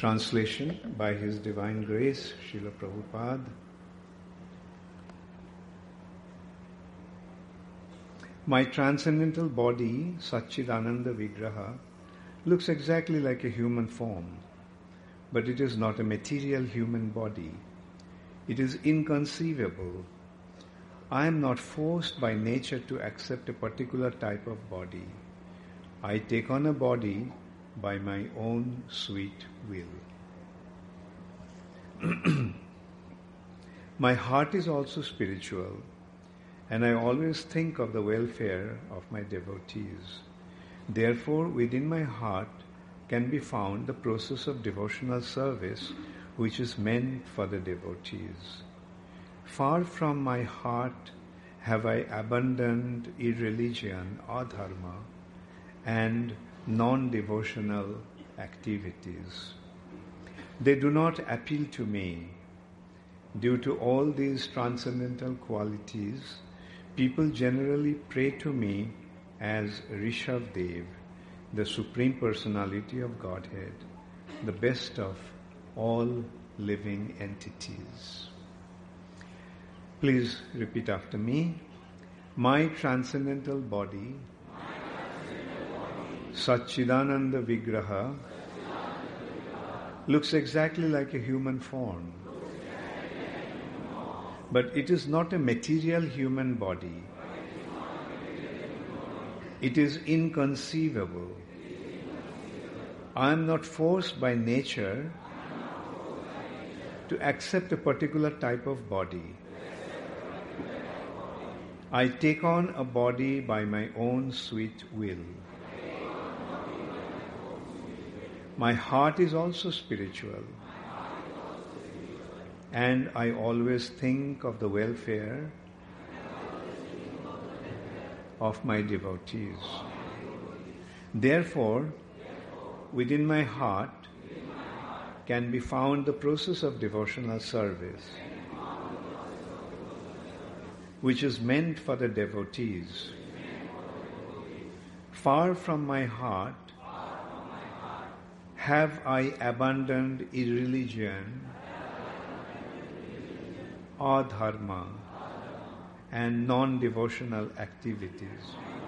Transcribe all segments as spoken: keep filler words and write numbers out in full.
Translation by His Divine Grace, Srila Prabhupada. My transcendental body, Satchidananda Vigraha, looks exactly like a human form, but it is not a material human body. It is inconceivable. I am not forced by nature to accept a particular type of body. I take on a body by my own sweet will. My heart is also spiritual, and I always think of the welfare of my devotees. Therefore, within my heart can be found the process of devotional service which is meant for the devotees. Far from my heart have I abandoned irreligion, adharma, and non-devotional activities. They do not appeal to me. Due to all these transcendental qualities, people generally pray to me as Rishabdev, the Supreme Personality of Godhead, the best of all living entities. Please repeat after me. My transcendental body, Satchidananda Vigraha, looks exactly like a human form, but it is not a material human body. It is inconceivable. I am not forced by nature to accept a particular type of body. I take on a body by my own sweet will. My heart is also spiritual, and I always think of the welfare of my devotees. Therefore, within my heart can be found the process of devotional service, which is meant for the devotees. Far from my heart have I abandoned irreligion, adharma, and non-devotional activities.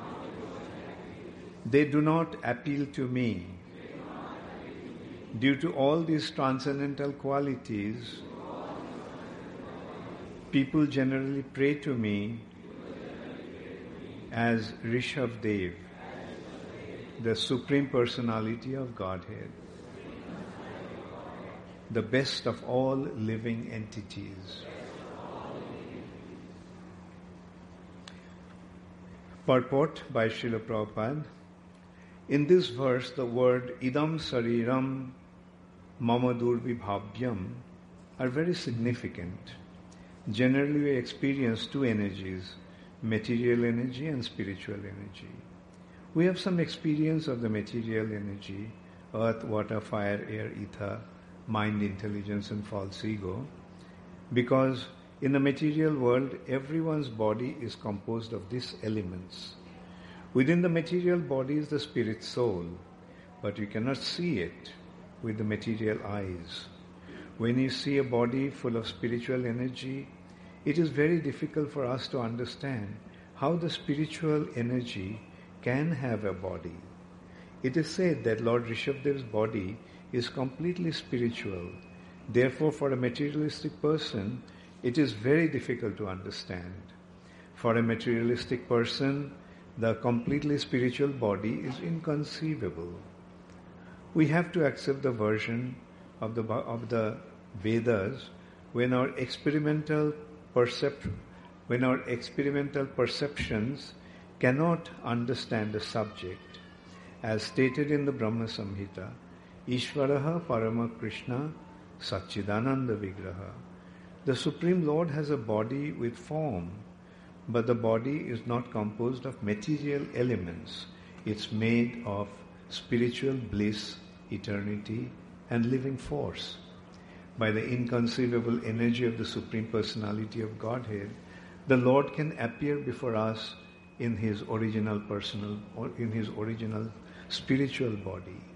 They do not appeal to me. Due to all these transcendental qualities, people generally pray to me as Rishabdev, the Supreme Personality of Godhead, the best of all living entities. Purport by Srila Prabhupada. In this verse, the word idam sariram mama durvibhavyam are very significant. Generally, we experience two energies, material energy and spiritual energy. We have some experience of the material energy, earth, water, fire, air, ether, mind, intelligence, and false ego, because in the material world, everyone's body is composed of these elements. Within the material body is the spirit soul, but you cannot see it with the material eyes. When you see a body full of spiritual energy, it is very difficult for us to understand how the spiritual energy can have a body. It is said that Lord Rishabdev's body is completely spiritual. Therefore, for a materialistic person, it is very difficult to understand. For a materialistic person, the completely spiritual body is inconceivable. We have to accept the version of the of the Vedas when our experimental percep- when our experimental perceptions cannot understand the subject. As stated in the Brahma Samhita, Ishvaraha Parama Krishna Satchidananda Vigraha. The Supreme Lord has a body with form, but the body is not composed of material elements. It's made of spiritual bliss, eternity, and living force. By the inconceivable energy of the Supreme Personality of Godhead, the Lord can appear before us in His original personal or in His original spiritual body.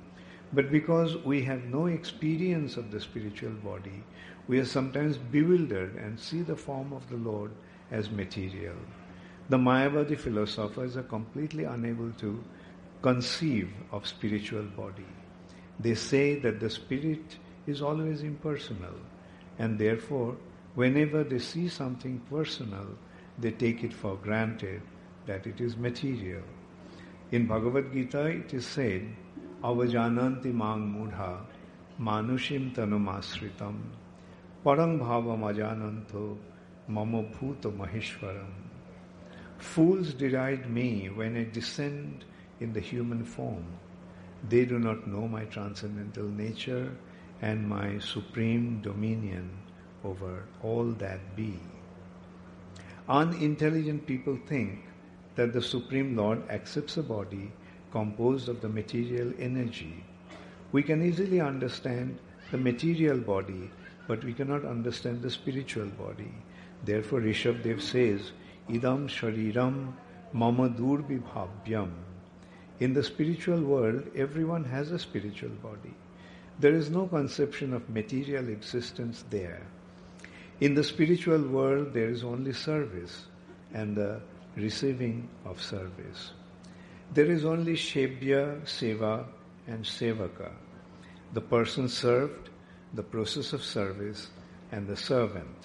But because we have no experience of the spiritual body, we are sometimes bewildered and see the form of the Lord as material. The Mayavadi philosophers are completely unable to conceive of spiritual body. They say that the spirit is always impersonal, and therefore, whenever they see something personal, they take it for granted that it is material. In Bhagavad Gita, it is said, Avajananti mang mudha manushim tanumasritam parang bhavam ajananto mama bhuta maheshwaram. Fools deride me when I descend in the human form. They do not know my transcendental nature and my supreme dominion over all that be. Unintelligent people think that the Supreme Lord accepts a body composed of the material energy. We can easily understand the material body, but we cannot understand the spiritual body. Therefore, Rishabdev says, Idam shariram mama durbibhavyam. In the spiritual world, everyone has a spiritual body. There is no conception of material existence there. In the spiritual world, there is only service and the receiving of service. There is only Shebya, Seva and Sevaka. The person served, the process of service, and the servant.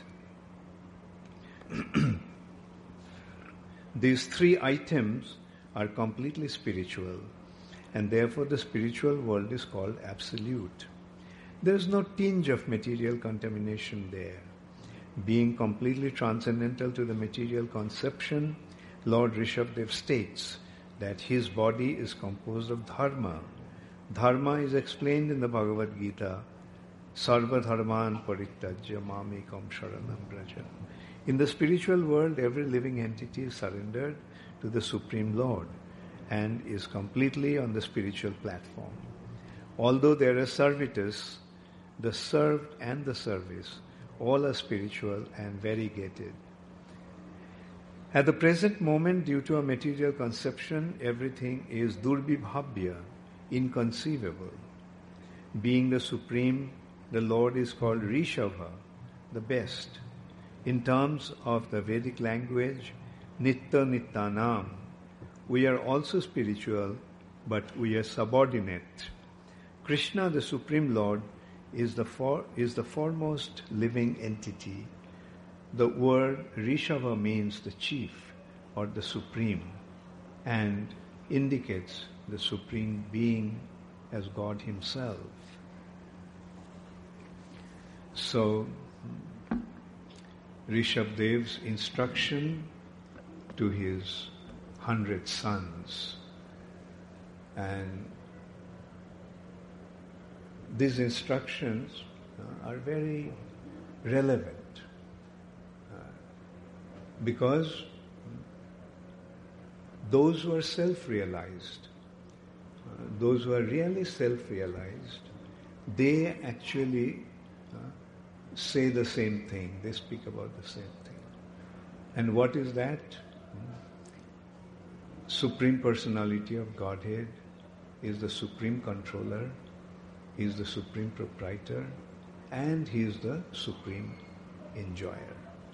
These three items are completely spiritual, and therefore the spiritual world is called absolute. There is no tinge of material contamination there. Being completely transcendental to the material conception, Lord Rishabdev states that his body is composed of dharma. Dharma is explained in the Bhagavad Gita, Sarva dharman parityajya mamekam sharanam braja. In the spiritual world, every living entity is surrendered to the Supreme Lord and is completely on the spiritual platform. Although there are servitors, the served and the service, all are spiritual and variegated. At the present moment, due to a material conception, everything is durbibhabya, inconceivable. Being the Supreme, the Lord is called Rishabha, the best. In terms of the Vedic language, Nitta Nittanam, we are also spiritual, but we are subordinate. Krishna, the Supreme Lord, is the for, is the foremost living entity. The word Rishabha means the chief or the supreme and indicates the Supreme Being as God Himself. So, Rishabdev's instruction to his hundred sons, and these instructions uh, are very relevant uh, because those who are self-realized, uh, those who are really self-realized, they actually uh, say the same thing, they speak about the same thing. And what is that? Supreme Personality of Godhead is the Supreme Controller, He is the Supreme Proprietor, and He is the Supreme Enjoyer.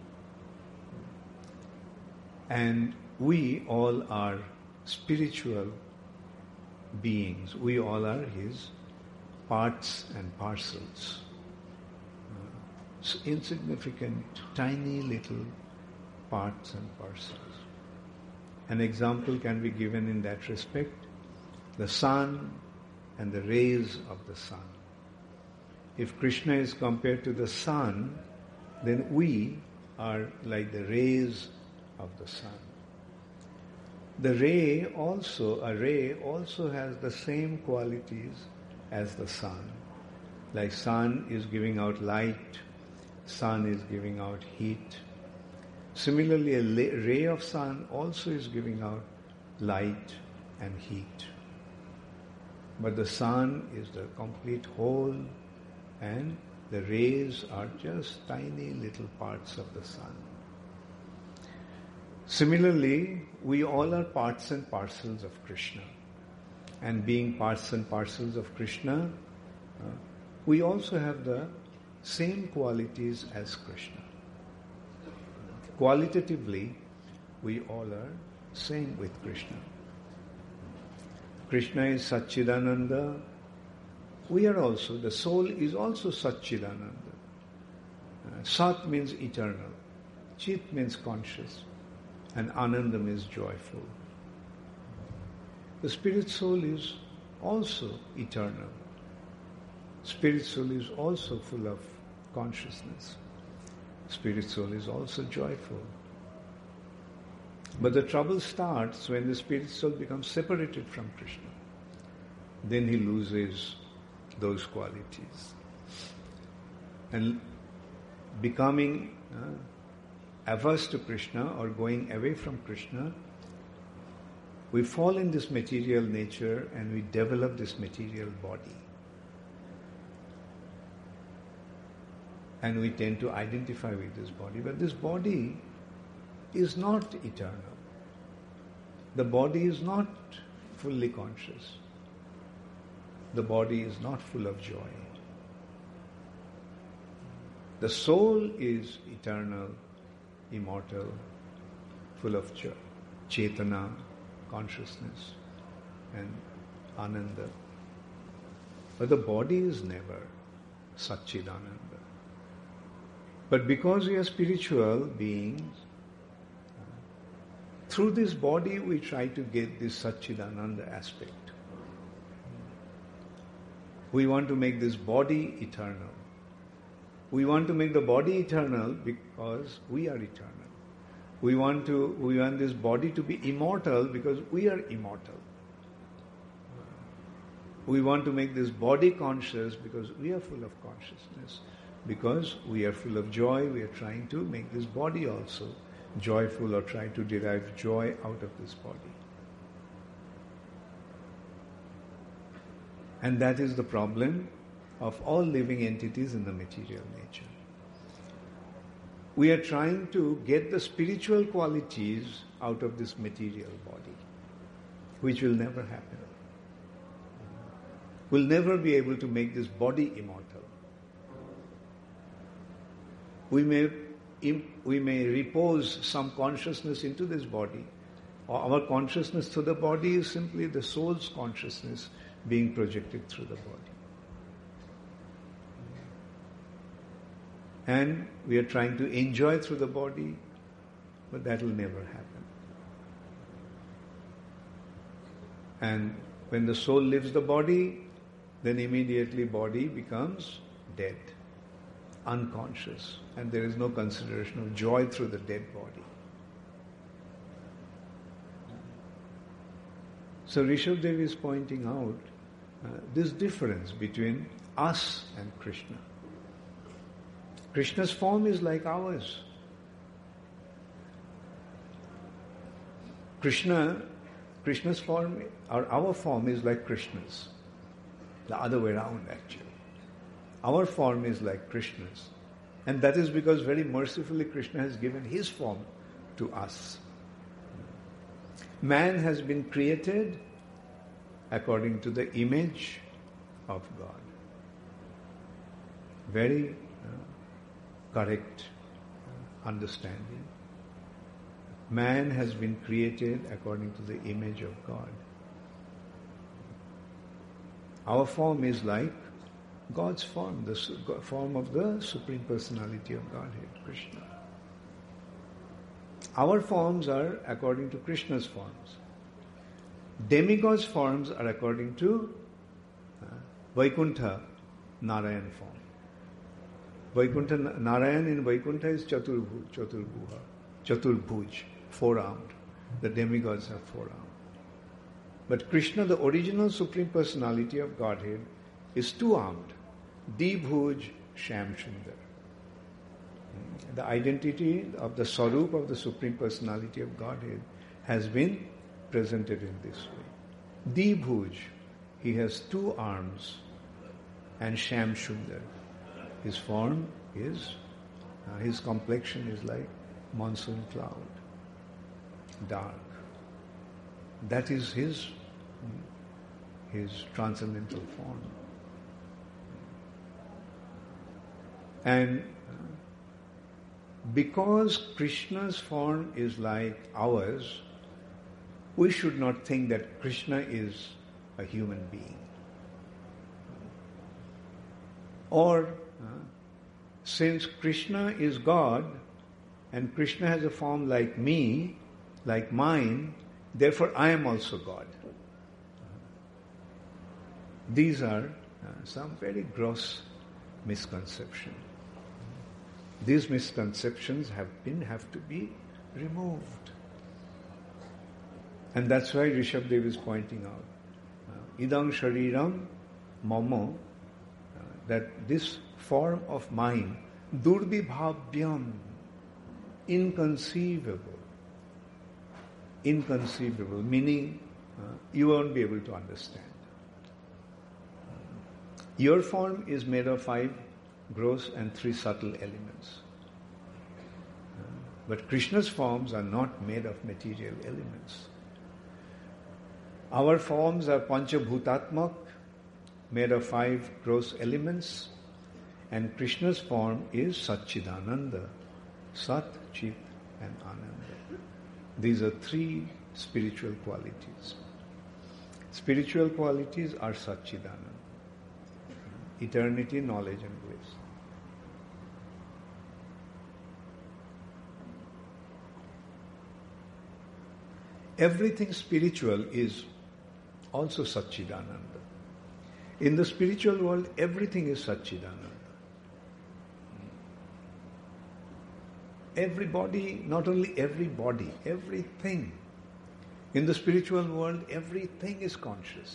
And we all are spiritual beings. We all are His parts and parcels. Uh, insignificant, tiny little parts and parcels. An example can be given in that respect. The sun and the rays of the sun. If Krishna is compared to the sun, then we are like the rays of the sun. The ray also, a ray also has the same qualities as the sun. Like sun is giving out light, sun is giving out heat. Similarly, a ray of sun also is giving out light and heat. But the sun is the complete whole, and the rays are just tiny little parts of the sun. Similarly, we all are parts and parcels of Krishna. and being parts and parcels of Krishna, uh, we also have the same qualities as Krishna. Qualitatively, we all are same with Krishna. Krishna is Satchidananda. We are also, the soul is also Satchidananda. Uh, Sat means eternal. Chit means conscious. And Ananda means joyful. The spirit soul is also eternal. Spirit soul is also full of consciousness. Spirit soul is also joyful. But the trouble starts when the spirit soul becomes separated from Krishna. Then he loses those qualities. And becoming uh, averse to Krishna or going away from Krishna, we fall in this material nature and we develop this material body. And we tend to identify with this body. But this body is not eternal. The body is not fully conscious. The body is not full of joy. The soul is eternal, immortal, full of joy, chetana, consciousness, and ananda. But the body is never Satchidananda. But because we are spiritual beings, through this body we try to get this Satchidananda aspect. We want to make this body eternal. We want to make the body eternal because we are eternal. We want to we want this body to be immortal because we are immortal. We want to make this body conscious because we are full of consciousness. Because we are full of joy, we are trying to make this body also joyful or try to derive joy out of this body. And that is the problem of all living entities in the material nature. We are trying to get the spiritual qualities out of this material body, which will never happen. We'll never be able to make this body immortal. We may, we may repose some consciousness into this body. Our consciousness through the body is simply the soul's consciousness being projected through the body. And we are trying to enjoy through the body, but that will never happen. And when the soul leaves the body, then immediately body becomes dead, unconscious, and there is no consideration of joy through the dead body. So Rishabdev is pointing out uh, this difference between us and Krishna. Krishna's form is like ours. Krishna, Krishna's form or our form is like Krishna's. The other way around actually. Our form is like Krishna's. And that is because very mercifully Krishna has given his form to us. Man has been created according to the image of God. Very uh, correct uh, understanding. Man has been created according to the image of God. Our form is like God's form, the su- form of the Supreme Personality of Godhead, Krishna. Our forms are according to Krishna's forms. Demigods' forms are according to uh, Vaikuntha, Narayan form. Vaikuntha, Narayan in Vaikuntha is Chaturbhuj, Chaturbhuja, Chaturbhuj, four-armed. The demigods are four-armed. But Krishna, the original Supreme Personality of Godhead, is two-armed. Dibhuj, Shamsundar. The identity of the Sarup of the Supreme Personality of Godhead has been presented in this way. Dibhuj, he has two arms, and Shamsundar, his form is, uh, his complexion is like monsoon cloud, dark. That is his his transcendental form. And because Krishna's form is like ours, we should not think that Krishna is a human being. Or, uh, since Krishna is God, and Krishna has a form like me, like mine, therefore I am also God. These are uh, some very gross misconceptions. These misconceptions have been have to be removed. And that's why Rishabdev is pointing out, uh, idam shariram mama, uh, that this form of mine, durbibhavyam, inconceivable. Inconceivable, meaning uh, you won't be able to understand. Your form is made of five gross and three subtle elements. Uh, but Krishna's forms are not made of material elements. Our forms are panchabhutatmak, made of five gross elements, and Krishna's form is Satchidananda, Sat, Chit and Ananda. These are three spiritual qualities. Spiritual qualities are Satchidananda, eternity, knowledge and bliss. Everything spiritual is also Satchidananda. In the spiritual world, everything is Satchidananda. Everybody, not only everybody, everything. In the spiritual world, everything is conscious.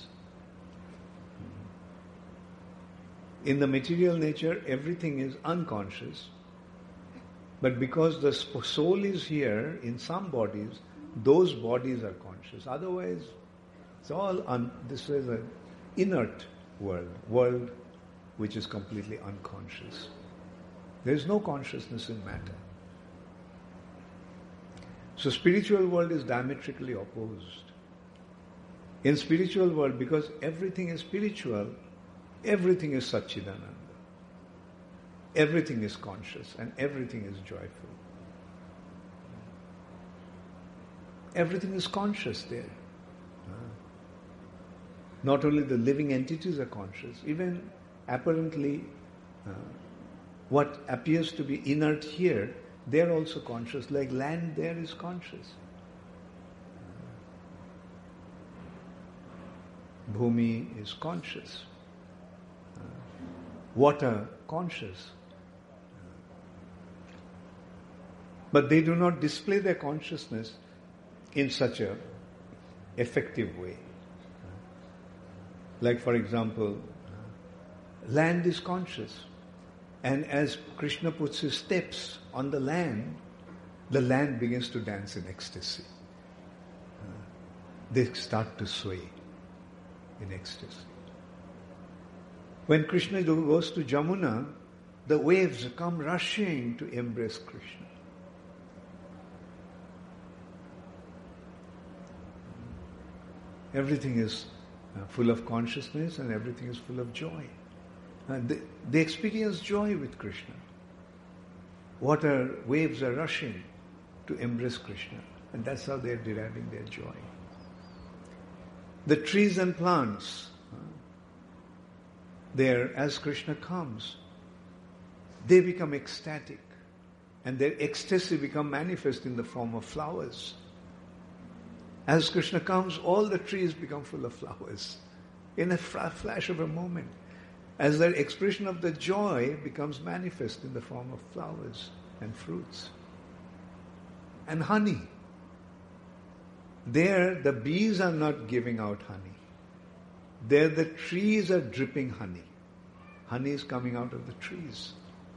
In the material nature, everything is unconscious. But because the soul is here in some bodies, those bodies are conscious. Otherwise, it's all, un- this is an inert world, world which is completely unconscious. There is no consciousness in matter. So spiritual world is diametrically opposed. In spiritual world, because everything is spiritual, everything is Satchidananda. Everything is conscious and everything is joyful. Everything is conscious there. Not only the living entities are conscious, even apparently uh, what appears to be inert here, they are also conscious, like land there is conscious. Bhumi is conscious. Water, conscious. But they do not display their consciousness in such a effective way. Like, for example, land is conscious. And as Krishna puts his steps on the land, the land begins to dance in ecstasy. Uh, they start to sway in ecstasy. When Krishna goes to Jamuna, the waves come rushing to embrace Krishna. Everything is uh, full of consciousness and everything is full of joy. And they, they experience joy with Krishna. Water waves are rushing to embrace Krishna. And that's how they're deriving their joy. The trees and plants, uh, there, as Krishna comes, they become ecstatic. And their ecstasy become manifest in the form of flowers. As Krishna comes, all the trees become full of flowers in a flash of a moment. As their expression of the joy becomes manifest in the form of flowers and fruits. And honey. There, the bees are not giving out honey. There, the trees are dripping honey. Honey is coming out of the trees.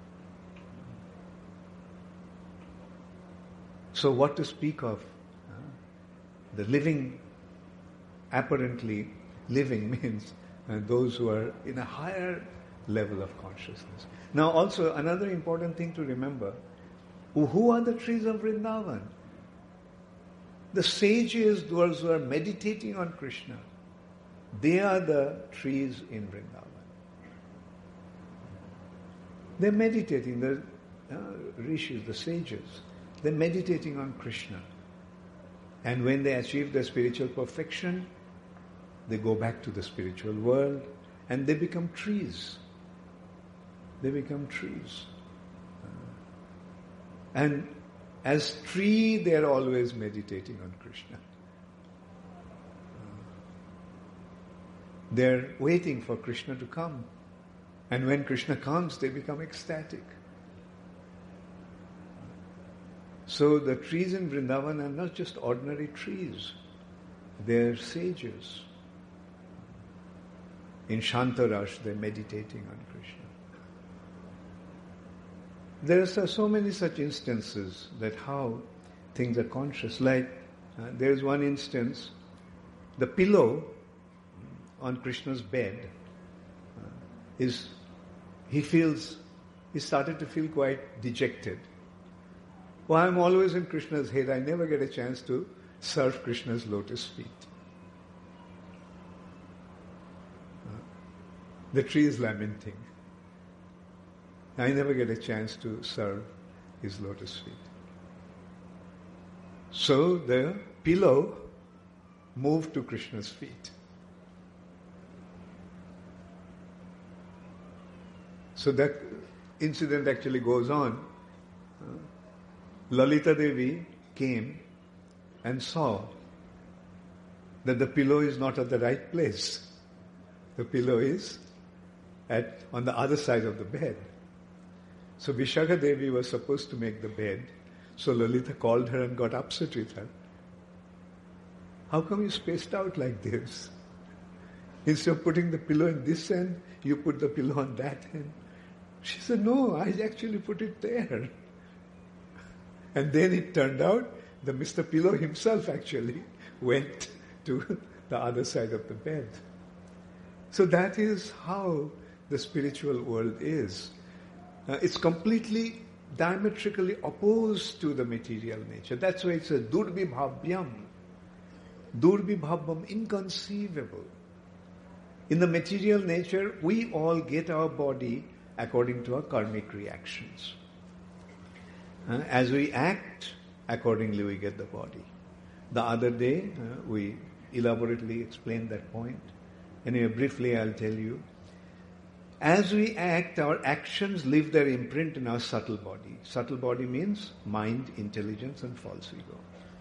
So what to speak of? Uh, the living, apparently living means uh, those who are in a higher level of consciousness. Now also another important thing to remember, who are the trees of Vrindavan? The sages, those who are meditating on Krishna. They are the trees in Vrindavan. They're meditating, the uh, rishis, the sages, they're meditating on Krishna. And when they achieve their spiritual perfection, they go back to the spiritual world and they become trees. They become trees. And as tree, they are always meditating on Krishna. They're waiting for Krishna to come. And when Krishna comes, they become ecstatic. So the trees in Vrindavan are not just ordinary trees. They're sages. In Shantarash, they're meditating on Krishna. There are so many such instances that how things are conscious. Like, uh, there's one instance, the pillow on Krishna's bed uh, is, he feels, he started to feel quite dejected. Well, I'm always in Krishna's head. I never get a chance to serve Krishna's lotus feet. Uh, the tree is lamenting. I never get a chance to serve his lotus feet. So the pillow moved to Krishna's feet. So that incident actually goes on. Lalita Devi came and saw that the pillow is not at the right place. The pillow is at on the other side of the bed. So Vishakha Devi was supposed to make the bed. So Lalita called her and got upset with her. How come you spaced out like this? Instead of putting the pillow in this end, you put the pillow on that end. She said, no, I actually put it there. And then it turned out that Mister Pillow himself actually went to the other side of the bed. So that is how the spiritual world is. Uh, it's completely diametrically opposed to the material nature. That's why it's a durbibhavyam. Durbibhavam, inconceivable. In the material nature, we all get our body according to our karmic reactions. Uh, as we act, accordingly we get the body. The other day, uh, we elaborately explained that point. Anyway, briefly I'll tell you. As we act, our actions leave their imprint in our subtle body. Subtle body means mind, intelligence, and false ego.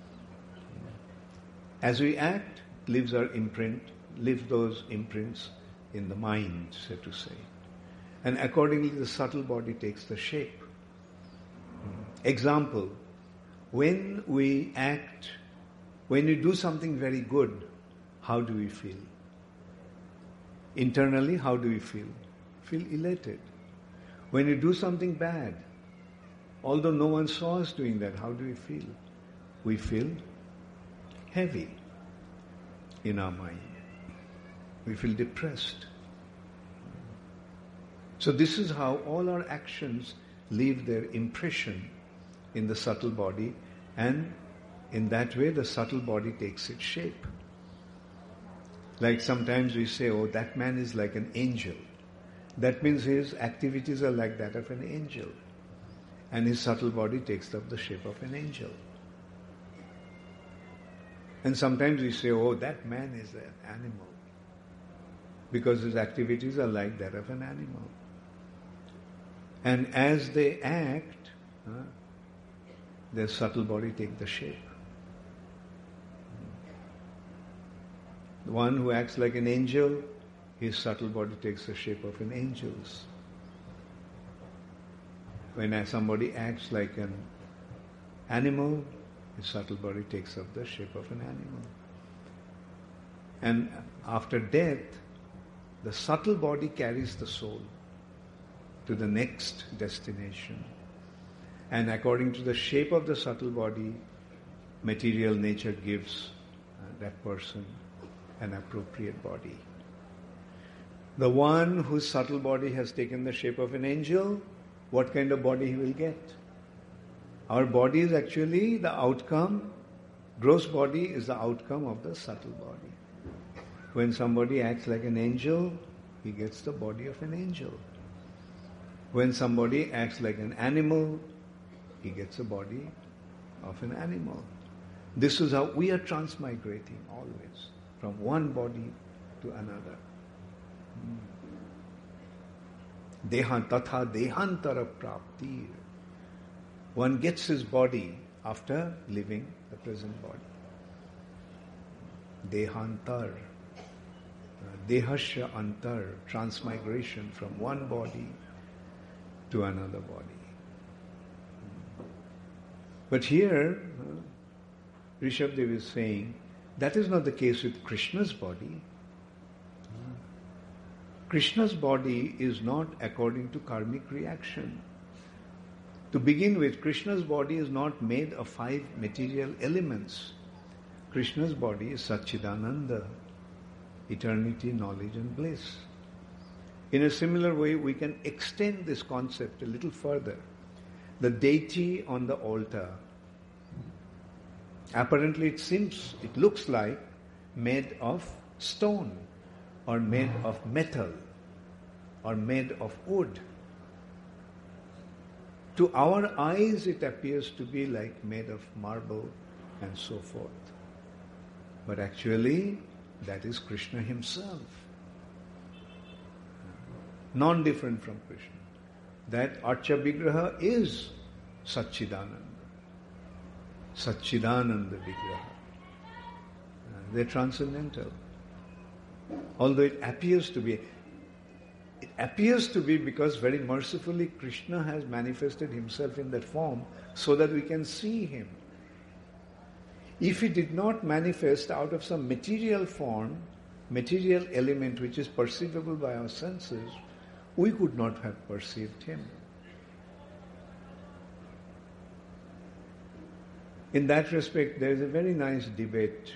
As we act, leaves our imprint, leaves those imprints in the mind, so to say. And accordingly, the subtle body takes the shape. Example, when we act, when we do something very good, how do we feel? Internally, how do we feel? Feel elated. When you do something bad, although no one saw us doing that, how do we feel? We feel heavy in our mind. We feel depressed. So this is how all our actions leave their impression in the subtle body, and in that way the subtle body takes its shape. Like sometimes we say, oh, that man is like an angel. That means his activities are like that of an angel. And his subtle body takes up the shape of an angel. And sometimes we say, oh, that man is an animal. Because his activities are like that of an animal. And as they act, uh, their subtle body takes the shape. The one who acts like an angel, his subtle body takes the shape of an angel's. When somebody acts like an animal, his subtle body takes up the shape of an animal. And after death, the subtle body carries the soul to the next destination. And according to the shape of the subtle body, material nature gives uh, that person an appropriate body. The one whose subtle body has taken the shape of an angel, what kind of body he will get? Our body is actually the outcome, gross body is the outcome of the subtle body. When somebody acts like an angel, he gets the body of an angel. When somebody acts like an animal, he gets the body of an animal. This is how we are transmigrating always, from one body to another. Dehan tatha dehantara praptir. One gets his body after living the present body. Dehantar. Dehasya antar. Transmigration from one body to another body. But here, uh, Rishabdev is saying, that is not the case with Krishna's body. Krishna's body is not according to karmic reaction. To begin with, Krishna's body is not made of five material elements. Krishna's body is Satchidananda, eternity, knowledge and bliss. In a similar way, we can extend this concept a little further. The deity on the altar, apparently it seems, it looks like made of stone or made of metal or made of wood. To our eyes it appears to be like made of marble and so forth. But actually that is Krishna himself. Non-different from Krishna. That Archa Vigraha is Satchidananda. Satchidananda Vigraha. They're transcendental. Although it appears to be, it appears to be because very mercifully Krishna has manifested himself in that form so that we can see him. If he did not manifest out of some material form, material element which is perceivable by our senses, we could not have perceived him. In that respect, there is a very nice debate.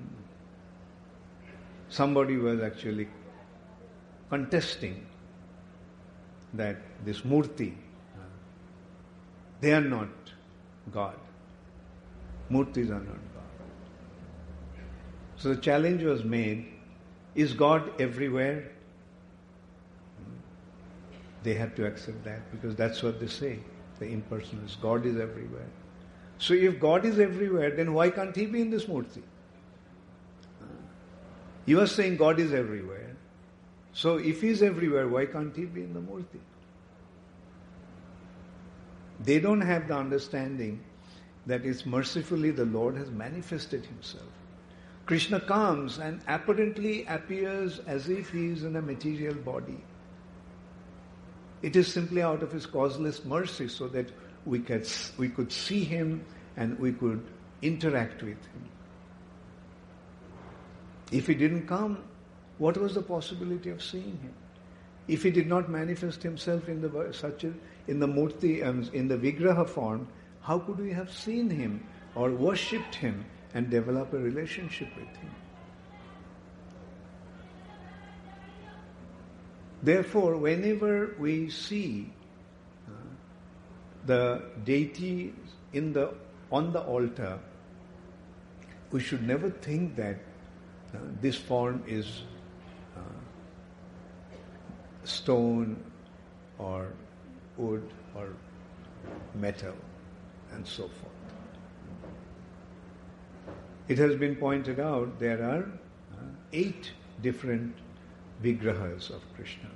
Somebody was actually contesting that this Murti, they are not God. Murtis are not God. So the challenge was made, is God everywhere? They had to accept that because that's what they say. The impersonalists, God is everywhere. So if God is everywhere, then why can't he be in this Murti? You are saying God is everywhere. So if he is everywhere, why can't he be in the Murti? They don't have the understanding that it's mercifully the Lord has manifested himself. Krishna comes and apparently appears as if he is in a material body. It is simply out of his causeless mercy so that we could, we could see him and we could interact with him. If he didn't come, what was the possibility of seeing him? If he did not manifest himself in the such a, in the Murti, um, in the Vigraha form, how could we have seen him or worshipped him and develop a relationship with him? Therefore, whenever we see uh, the deity in the on the altar, we should never think that uh, this form is uh, stone or wood or metal and so forth. It has been pointed out there are uh, eight different Vigrahas of Krishna.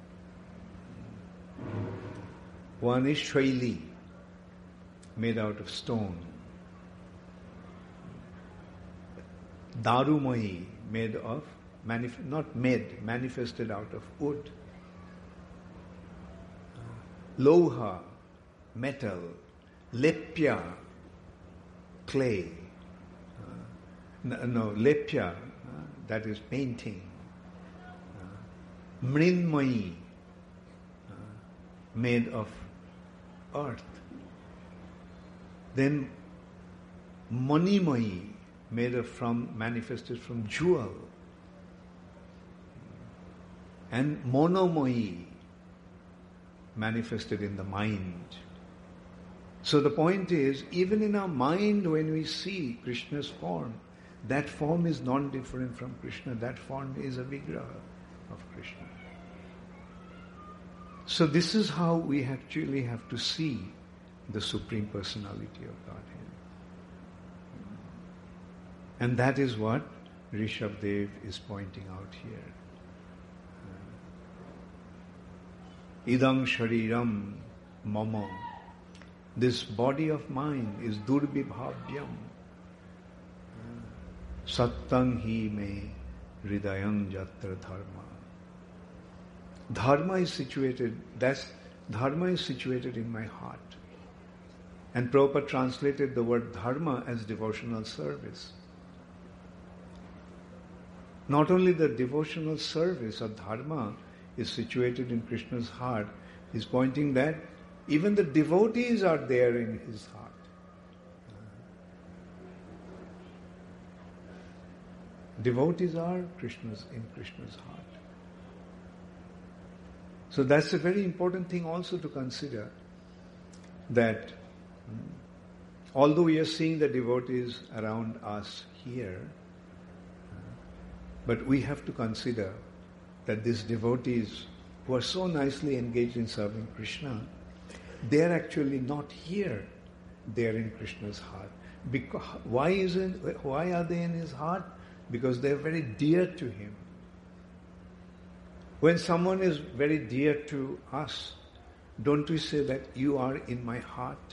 One is Shaili, made out of stone. Darumayi, made of, manif- not made, manifested out of wood. Loha, metal. Lepya, clay. Uh, no, no, lepya, uh, that is painting. Uh, Mrinmayi, uh, made of earth. Then Manimayi, made of from, manifested from jewel. And Monomayi, manifested in the mind. So the point is, even in our mind when we see Krishna's form, That form is non-different from Krishna. That form is a vigraha of Krishna. So this is how we actually have to see the Supreme Personality of Godhead. And that is what Rishabdev is pointing out here. Idam shariram mama. This body of mine is durbibhavyam. Sattang hi me hridayam jatra dharma. Dharma is situated, that's, dharma is situated in my heart. And Prabhupada translated the word dharma as devotional service. Not only the devotional service or dharma is situated in Krishna's heart, he's pointing that even the devotees are there in his heart. Devotees are Krishna's in Krishna's heart. So that's a very important thing also to consider, that although we are seeing the devotees around us here, but we have to consider that these devotees who are so nicely engaged in serving Krishna, they are actually not here. They are in Krishna's heart. Because, why isn't? Why are they in his heart? Because they are very dear to him. When someone is very dear to us, don't we say that you are in my heart?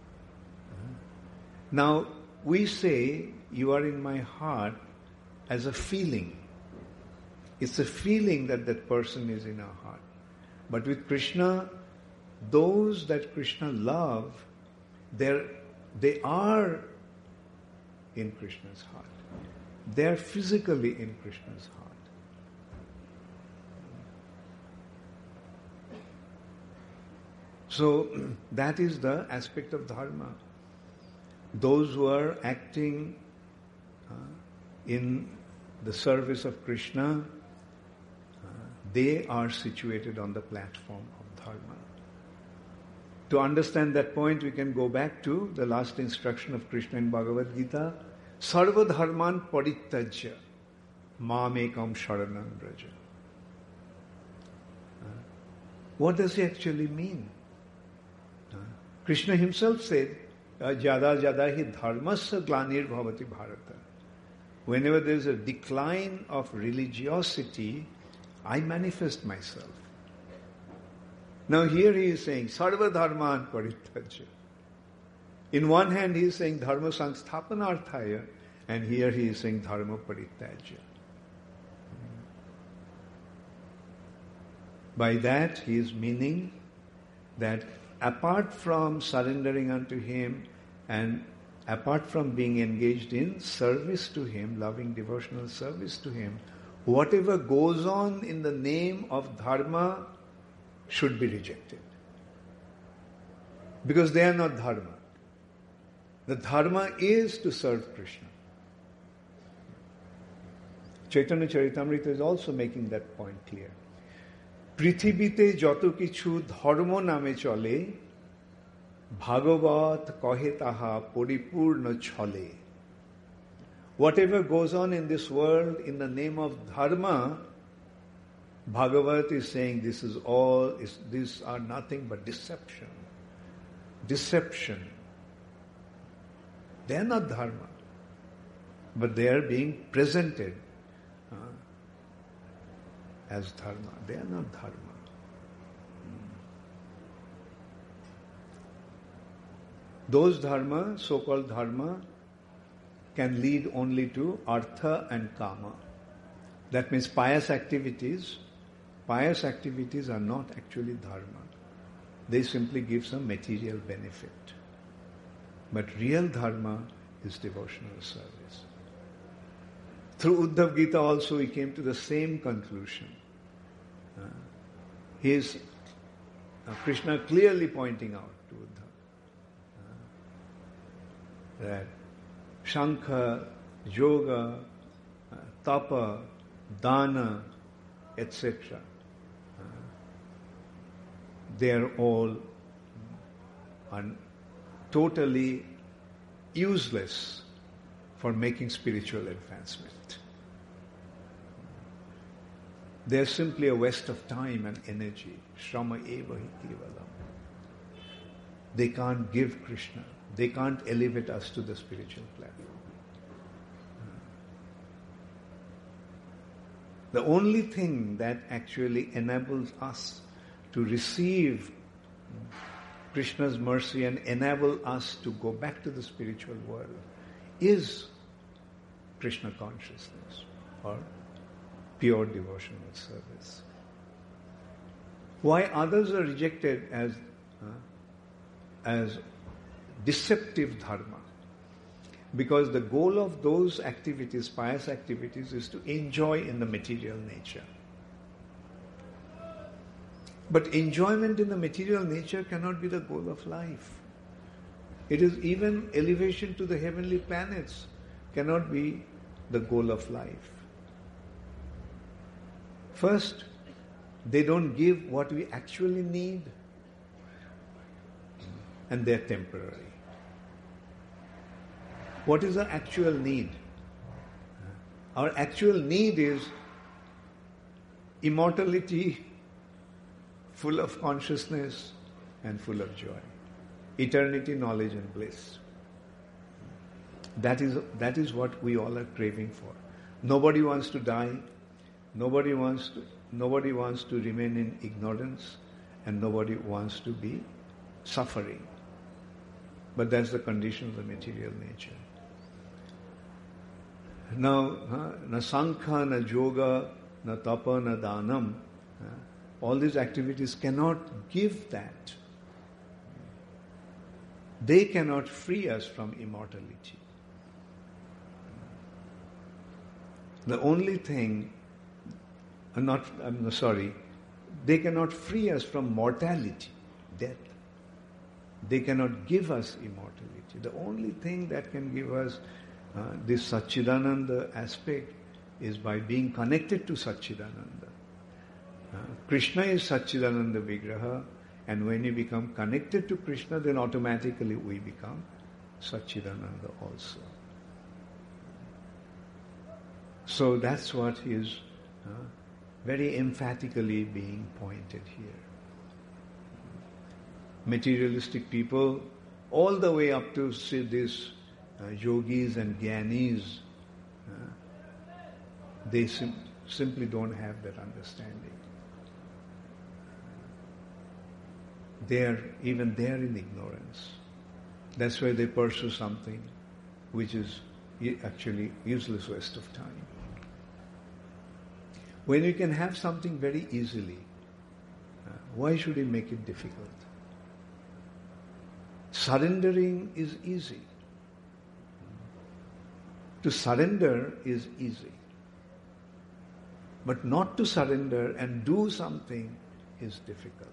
Now, we say you are in my heart as a feeling. It's a feeling that that person is in our heart. But with Krishna, those that Krishna love, they're, they are in Krishna's heart. They are physically in Krishna's heart. So that is the aspect of dharma. Those who are acting uh, in the service of Krishna, uh, they are situated on the platform of dharma. To understand that point, we can go back to the last instruction of Krishna in Bhagavad Gita, Sarva dharman parittajya mam ekam sharanam braja. Uh, what does he actually mean? Uh, Krishna himself said, Jada jada hi dharmasya glanir bhavati bharata. Whenever there is a decline of religiosity, I manifest myself. Now here he is saying, Sarva dharman parittajya. In one hand he is saying dharma sansthapanarthaya, and here he is saying dharma parittajya. By that he is meaning that apart from surrendering unto him and apart from being engaged in service to him, loving devotional service to him, whatever goes on in the name of dharma should be rejected. Because they are not dharma. The dharma is to serve Krishna. Chaitanya Charitamrita is also making that point clear. Prithibite joto kichu dharma name chole, Bhagavat kahe taha paripurna chale. Whatever goes on in this world in the name of dharma, Bhagavat is saying this is all, is, these are nothing but deception. Deception. They are not dharma, but they are being presented uh, as dharma. They are not dharma. Those dharma, so-called dharma, can lead only to artha and kama. That means pious activities. Pious activities are not actually dharma. They simply give some material benefit. But real dharma is devotional service. Through Uddhav Gita also he came to the same conclusion. Uh, he is uh, Krishna clearly pointing out to Uddhav uh, that Shankha, Yoga, uh, Tapa, Dana, et cetera. Uh, they are all un- totally useless for making spiritual advancement. They are simply a waste of time and energy. Shrama eva hi kevalam. They can't give Krishna. They can't elevate us to the spiritual platform. The only thing that actually enables us to receive Krishna's mercy and enable us to go back to the spiritual world is Krishna consciousness or pure devotional service. Why others are rejected as uh, as deceptive dharma? Because the goal of those activities, pious activities, is to enjoy in the material nature. But enjoyment in the material nature cannot be the goal of life. It is even elevation to the heavenly planets cannot be the goal of life. First, they don't give what we actually need, and they're temporary. What is our actual need? Our actual need is immortality, full of consciousness and full of joy. Eternity, knowledge and bliss. That is, that is what we all are craving for. Nobody wants to die. Nobody wants to, nobody wants to remain in ignorance, and nobody wants to be suffering. But that's the condition of the material nature. Now, huh, na sankha, na yoga, na tapa, na danam, huh, all these activities cannot give that. They cannot free us from immortality. The only thing, I'm not, I'm sorry, they cannot free us from mortality, death. They cannot give us immortality. The only thing that can give us uh, this Satchidananda aspect is by being connected to Satchidananda. Uh, Krishna is Satchidananda Vigraha, and when you become connected to Krishna, then automatically we become Satchidananda also. So that's what is uh, very emphatically being pointed here. Materialistic people, all the way up to say these uh, yogis and jnanis, uh, they sim- simply don't have that understanding. They are, even they are in ignorance. That's why they pursue something which is actually useless waste of time. When you can have something very easily, uh, why should you make it difficult? Surrendering is easy. To surrender is easy. But not to surrender and do something is difficult.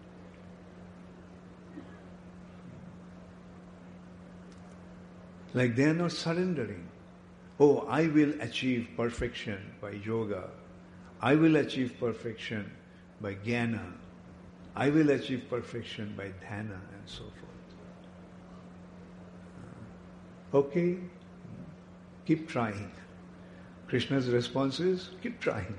Like they are not surrendering. Oh, I will achieve perfection by yoga. I will achieve perfection by jnana. I will achieve perfection by dhyana and so forth. Okay, keep trying. Krishna's response is, keep trying.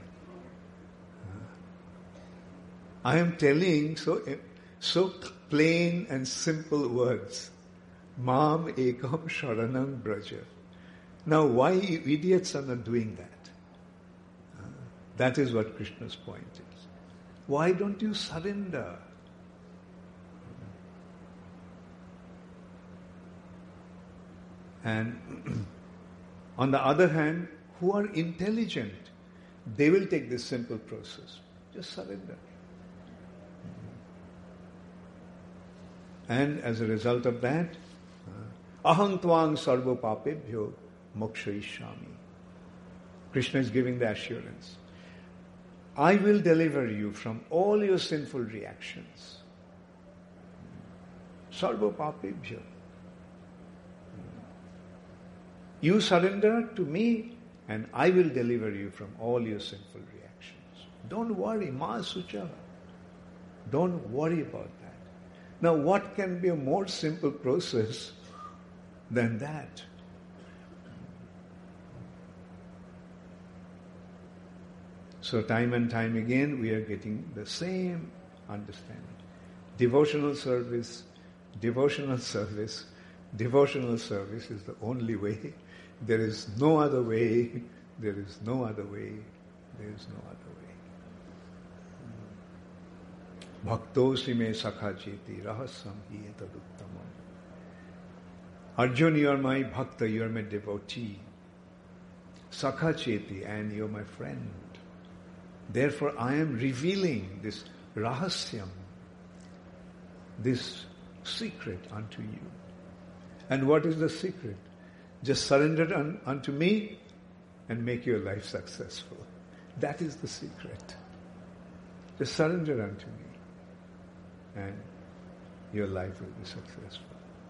I am telling so, so plain and simple words. Mam ekam sharanam braja. Now why you idiots are not doing that? Uh, that is what Krishna's point is. Why don't you surrender? And on the other hand, who are intelligent, they will take this simple process. Just surrender. And as a result of that, aham tvang sarva papebhyo mokshayishyami. Krishna is giving the assurance. I will deliver you from all your sinful reactions. Sarva papebhyo. You surrender to me and I will deliver you from all your sinful reactions. Don't worry, ma sucha. Don't worry about that. Now what can be a more simple process than that? So time and time again we are getting the same understanding. Devotional service, devotional service, devotional service is the only way. There is no other way. There is no other way. There is no other way. Bhaktosi me sakha cheti rahasam hi etaduttamam. Arjun, you are my bhakta, you are my devotee. Sakha cheti, and you are my friend. Therefore I am revealing this rahasyam, this secret unto you. And what is the secret? Just surrender un- unto me and make your life successful. That is the secret. Just surrender unto me and your life will be successful.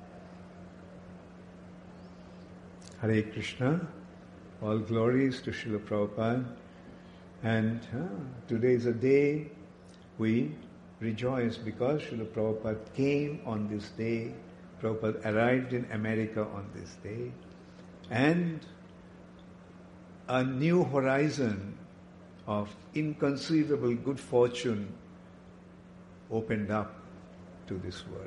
Hare Krishna. All glories to Srila Prabhupada. And uh, today is a day we rejoice because Srila Prabhupada came on this day. Prabhupada arrived in America on this day. And a new horizon of inconceivable good fortune opened up to this world.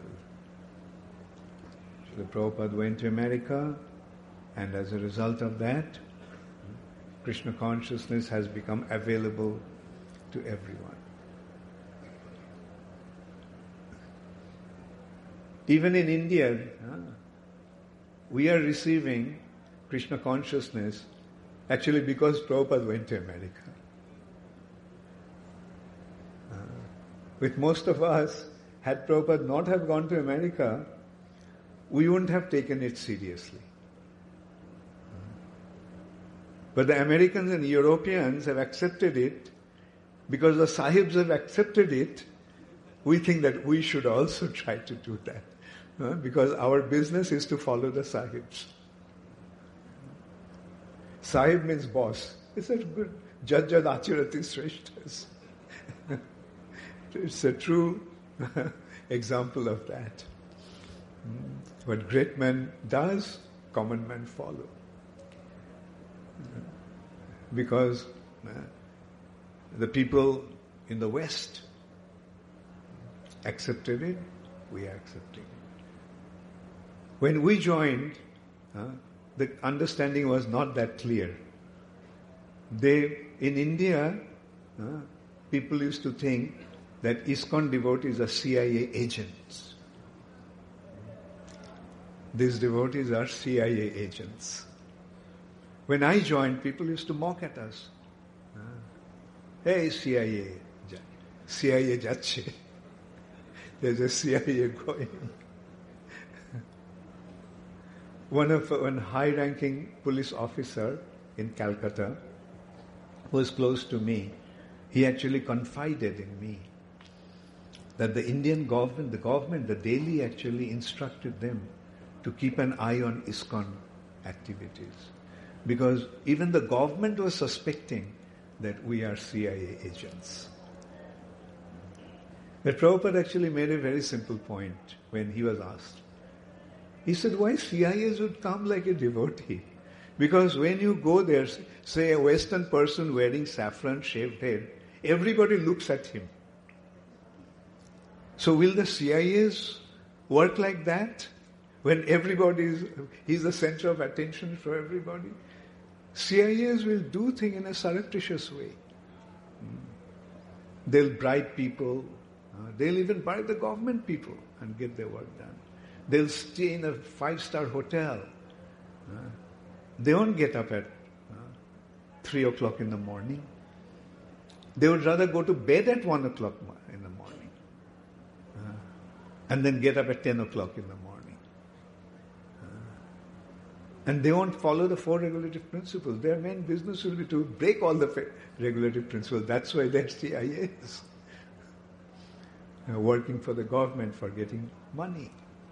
Srila Prabhupada went to America, and as a result of that, Krishna consciousness has become available to everyone. Even in India, we are receiving Krishna consciousness actually because Prabhupada went to America. Uh, with most of us, had Prabhupada not have gone to America, we wouldn't have taken it seriously. But the Americans and Europeans have accepted it. Because the Sahibs have accepted it, we think that we should also try to do that. Uh, because our business is to follow the Sahibs. Sahib means boss. It's a good Jajjad Achirati Sreshtas. It's a true example of that. What great man does, common man follow. Because uh, the people in the West accepted it, we are accepting it. When we joined, uh, the understanding was not that clear. They, in India, uh, people used to think that ISKCON devotees are C I A agents. These devotees are C I A agents. When I joined, people used to mock at us. Uh, hey, C I A, C I A jache. There's a C I A going. One of one high-ranking police officer in Calcutta was close to me. He actually confided in me that the Indian government, the government, the Delhi actually instructed them to keep an eye on ISKCON activities. Because even the government was suspecting that we are C I A agents. But Prabhupada actually made a very simple point when he was asked. He said, why C I As would come like a devotee? Because when you go there, say a Western person wearing saffron shaved head, everybody looks at him. So will the C I As work like that? When everybody is, he's the center of attention for everybody? C I As will do things in a surreptitious way. They'll bribe people. Uh, they'll even bribe the government people and get their work done. They'll stay in a five-star hotel. Uh, they won't get up at uh, three o'clock in the morning. They would rather go to bed at one o'clock in the morning. Uh, and then get up at ten o'clock in the morning. Uh, and they won't follow the four regulative principles. Their main business will be to break all the fa- regulative principles. That's why they're C I As. Uh, working for the government for getting money.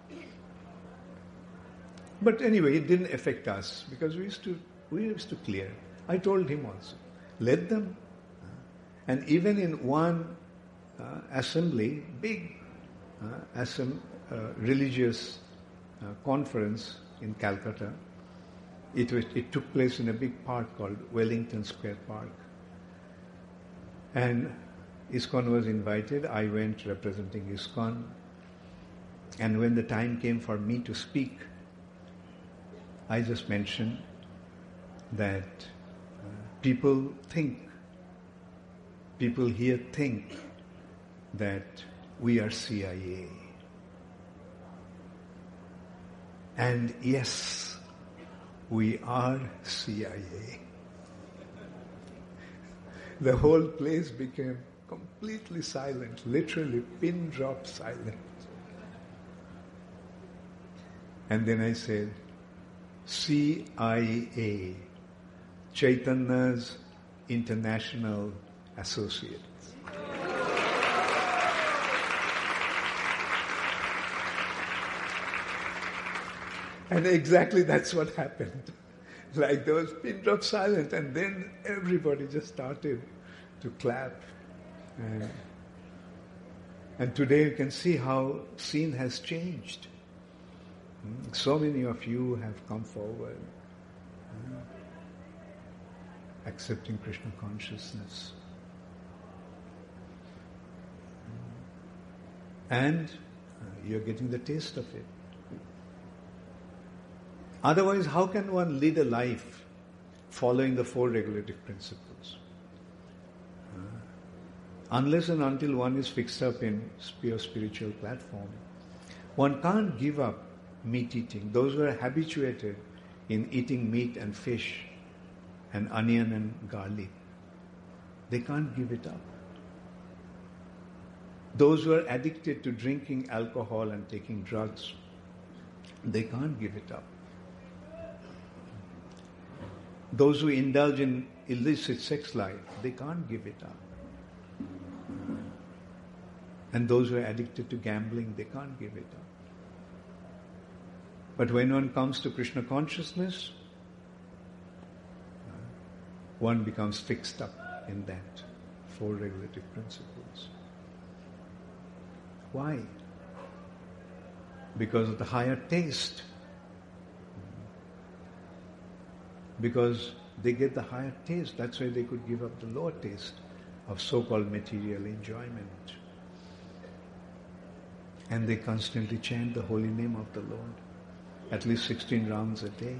But anyway, it didn't affect us because we used to we used to clear. I told him also, let them. Uh, and even in one uh, assembly, big uh, assemb- uh, religious uh, conference in Calcutta, it was, it took place in a big park called Wellington Square Park. And ISKCON was invited. I went representing ISKCON. And when the time came for me to speak, I just mentioned that uh, people think, people here think that we are C I A. And yes, we are C I A. The whole place became completely silent, literally pin drop silent. And then I said, C I A, Chaitanya's International Associates. And exactly that's what happened. Like there was pin drop silence, and then everybody just started to clap. And, and today you can see how scene has changed. So many of you have come forward, uh, accepting Krishna consciousness. And uh, you're getting the taste of it. Otherwise, how can one lead a life following the four regulative principles? Uh, unless and until one is fixed up in pure spiritual platform, one can't give up meat eating. Those who are habituated in eating meat and fish and onion and garlic, they can't give it up. Those who are addicted to drinking alcohol and taking drugs, they can't give it up. Those who indulge in illicit sex life, they can't give it up. And those who are addicted to gambling, they can't give it up. But when one comes to Krishna consciousness, one becomes fixed up in that four regulative principles. Why? Because of the higher taste. Because they get the higher taste. That's why they could give up the lower taste of so-called material enjoyment. And they constantly chant the holy name of the Lord. At least sixteen rounds a day.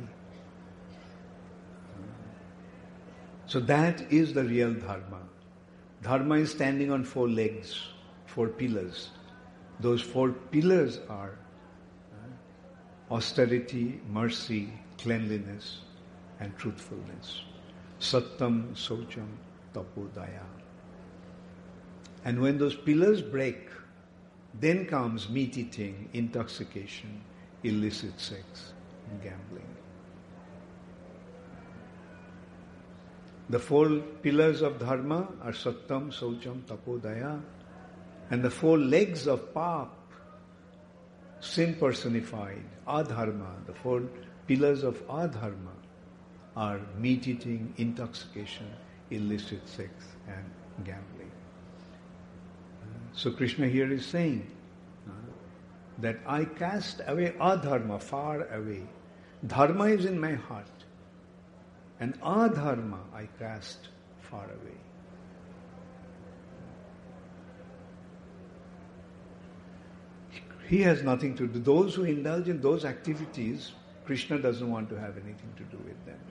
So that is the real dharma. Dharma is standing on four legs, four pillars. Those four pillars are uh, austerity, mercy, cleanliness, and truthfulness. Sattam, Socham, Tapodaya. And when those pillars break, then comes meat eating, intoxication, illicit sex, and gambling. The four pillars of dharma are Sattam, Socham, Tapodaya, and the four legs of pap, sin personified, adharma, the four pillars of adharma are meat eating, intoxication, illicit sex, and gambling. So Krishna here is saying uh, that I cast away adharma, far away. Dharma is in my heart, and adharma I cast far away. He has nothing to do. Those who indulge in those activities, Krishna doesn't want to have anything to do with them.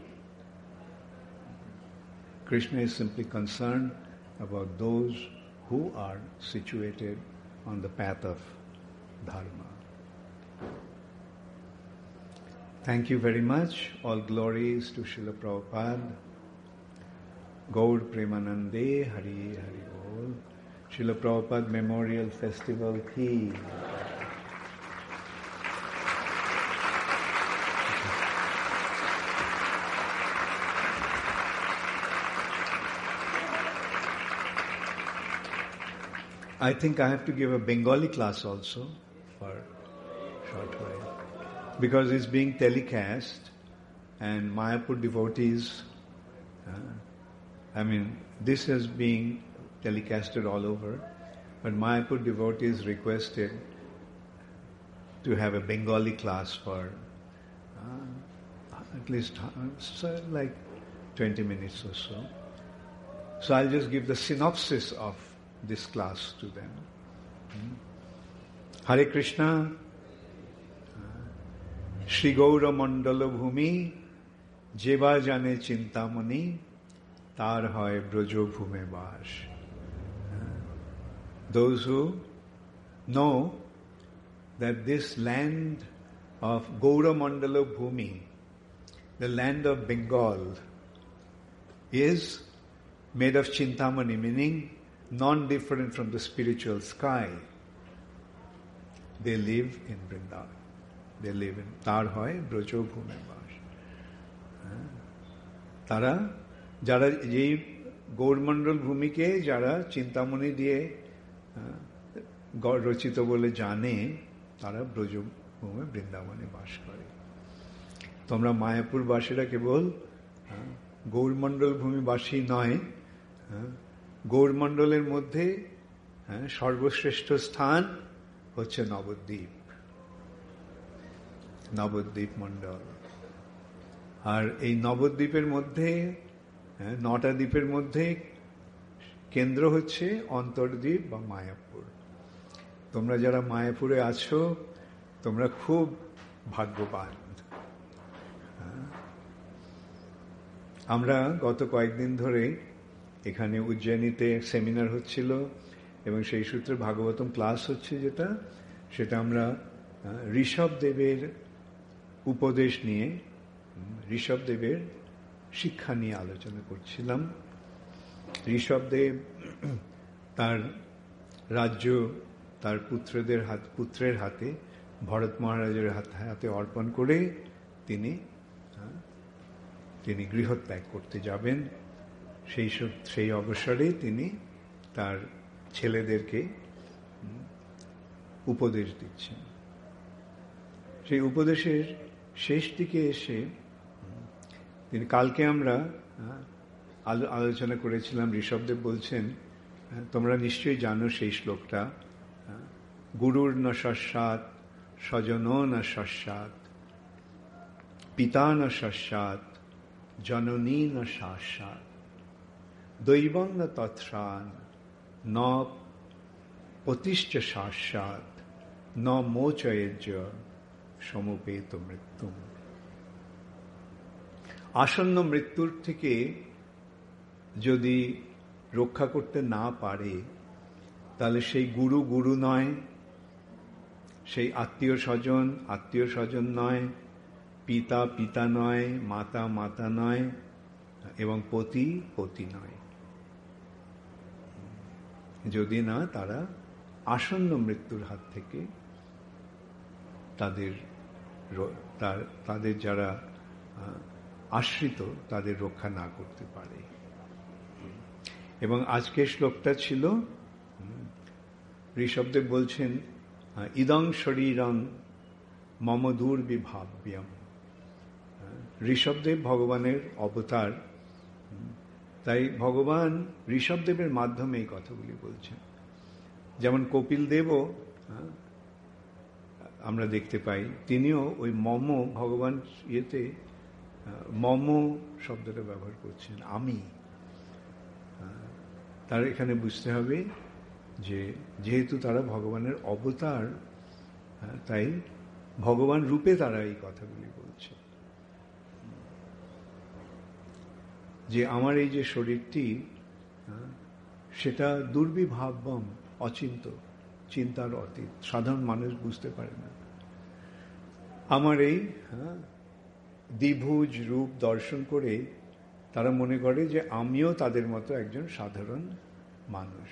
Krishna is simply concerned about those who are situated on the path of dharma. Thank you very much. All glories to Srila Prabhupada. Gaur Premanande Hari Hari Bol. Srila Prabhupada Memorial Festival Ki. I think I have to give a Bengali class also for a short while, because it's being telecast and Mayapur devotees, uh, I mean, this is being telecasted all over, but Mayapur devotees requested to have a Bengali class for uh, at least uh, so like twenty minutes or so. So I'll just give the synopsis of this class to them. Hare Krishna, Shri Gaura Mandala Bhumi, Jeva Jane Chintamani, Tar Hoy Brojo Bhume Bash. Those who know that this land of Gaura Mandala Bhumi, the land of Bengal, is made of Chintamani, meaning non-different from the spiritual sky. They live in Vrindavan. They live in Tar Hoy Brojo Bhume Bash. Tara jara ei Gaurmandal ভূমিকে যারা চিন্তামণি দিয়ে রচিত বলে জানে, তারা ব্রজভূমে বৃন্দাবনে বাস করে। তোমরা মায়াপুর বাসীরা কেবল গৌরমণ্ডল ভূমিবাসী নয়, গৌরমণ্ডলের মধ্যে সর্বশ্রেষ্ঠ স্থান হচ্ছে নবদ্বীপ, নবদ্বীপ মণ্ডল। আর এই নবদ্বীপের মধ্যে, নটা দ্বীপের মধ্যে কেন্দ্র হচ্ছে অন্তর্দ্বীপ বা মায়াপুর। তোমরা যারা মায়াপুরে আছো, তোমরা খুব ভাগ্যবান। আমরা গত কয়েকদিন ধরে এখানে উজ্জয়িনীতে সেমিনার হচ্ছিল এবং সেই সূত্রে ভাগবতম ক্লাস হচ্ছে, যেটা সেটা আমরা ঋষভদেবের উপদেশ নিয়ে, ঋষভদেবের শিক্ষা নিয়ে আলোচনা করছিলাম। ঋষভদেব তার রাজ্য তার পুত্রদের হাত পুত্রের হাতে, ভরত মহারাজের হাতে অর্পণ করে তিনি তিনি গৃহত্যাগ করতে যাবেন। সেই সেই অবসরে তিনি তার ছেলেদেরকে উপদেশ দিচ্ছেন। সেই উপদেশের শেষ দিকে এসে তিনি, কালকে আমরা আলোচনা করেছিলাম, ঋষভদেব বলছেন, তোমরা নিশ্চয়ই জানো সেই শ্লোকটা, গুরুর ন সস্যাৎ স্বজন ন সস্যাৎ পিতা ন সস্যাৎ জননী ন শাস্যাৎ দৈবং ন তৎসান ন পতিশ্চ শাস্যাৎ ন মোচয়েজ্য সমুপেত মৃত্যু। আসন্ন মৃত্যুর থেকে যদি রক্ষা করতে না পারে, তাহলে সেই গুরু গুরু নয়, সেই আত্মীয় স্বজন আত্মীয় স্বজন নয়, পিতা পিতা নয়, মাতা মাতা নয়, এবং পতি পতি নয়, যদি না তারা আসন্ন মৃত্যুর হাত থেকে তাদের তাদের যারা আশ্রিত তাদের রক্ষা না করতে পারে। এবং আজকের শ্লোকটা ছিল, ঋষভদেব বলছেন, ইদং শরীরং মম দুর্বিভাব্যম। ঋষভদেব ভগবানের অবতার, তাই ভগবান ঋষভদেবের মাধ্যমে এই কথাগুলি বলছেন। যেমন কপিল দেবও আমরা দেখতে পাই, তিনিও ওই মম, ভগবান ইয়েতে মম শব্দটা ব্যবহার করছেন, আমি। তার এখানে বুঝতে হবে যে যেহেতু তারা ভগবানের অবতার, তাই ভগবান রূপে তারা এই কথাগুলি বলছে, যে আমার এই যে শরীরটি, সেটা দুর্বিভাবম, অচিন্ত, চিন্তার অতীত, সাধারণ মানুষ বুঝতে পারে না। আমার এই দ্বিভুজ রূপ দর্শন করে তারা মনে করে যে আমিও তাদের মতো একজন সাধারণ মানুষ।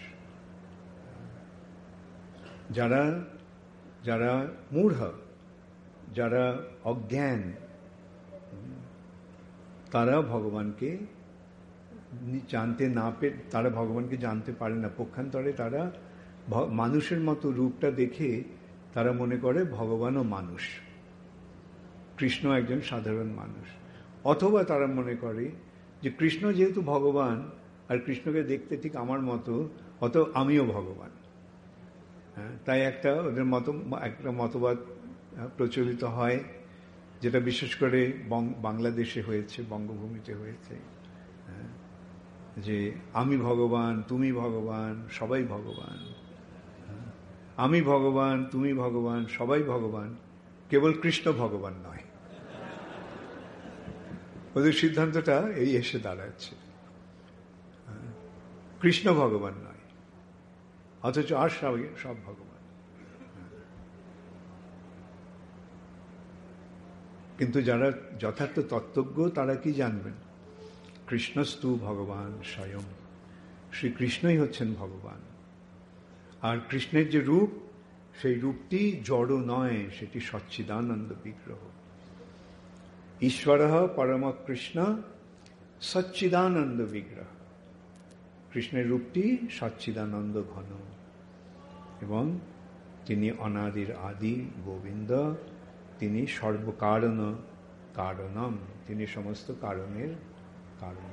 যারা যারা মূঢ়, যারা অজ্ঞান, তারা ভগবানকে জানতে না পেরে, তারা ভগবানকে জানতে পারে না। পক্ষান্তরে তারা মানুষের মতো রূপটা দেখে তারা মনে করে ভগবানও মানুষ, কৃষ্ণ একজন সাধারণ মানুষ। অথবা তারা মনে করে যে কৃষ্ণ যেহেতু ভগবান, আর কৃষ্ণকে দেখতে ঠিক আমার মতো, অত আমিও ভগবান। হ্যাঁ, তাই একটা ওদের মত একটা মতবাদ প্রচলিত হয়, যেটা বিশেষ করে বাংলাদেশে হয়েছে, বঙ্গভূমিতে হয়েছে, যে আমি ভগবান, তুমি ভগবান, সবাই ভগবান, আমি ভগবান, তুমি ভগবান, সবাই ভগবান, কেবল কৃষ্ণ ভগবান নয়। ওদের সিদ্ধান্তটা এই এসে দাঁড়াচ্ছে, কৃষ্ণ ভগবান নয়, অথচ আর সবাই সব ভগবান। কিন্তু যারা যথার্থ তত্ত্বজ্ঞ তারা কি জানবেন? কৃষ্ণস্তু ভগবান স্বয়ং, শ্রীকৃষ্ণই হচ্ছেন ভগবান। আর কৃষ্ণের যে রূপ, সেই রূপটি জড় নয়, সেটি সচ্চিদানন্দ বিগ্রহ। ঈশ্বর পরম কৃষ্ণ সচ্চিদানন্দ বিগ্রহ। কৃষ্ণের রূপটি সচ্চিদানন্দ ঘন, এবং তিনি অনাদির আদি গোবিন্দ, তিনি সর্বকারণ কারণম, তিনি সমস্ত কারণের কারণ।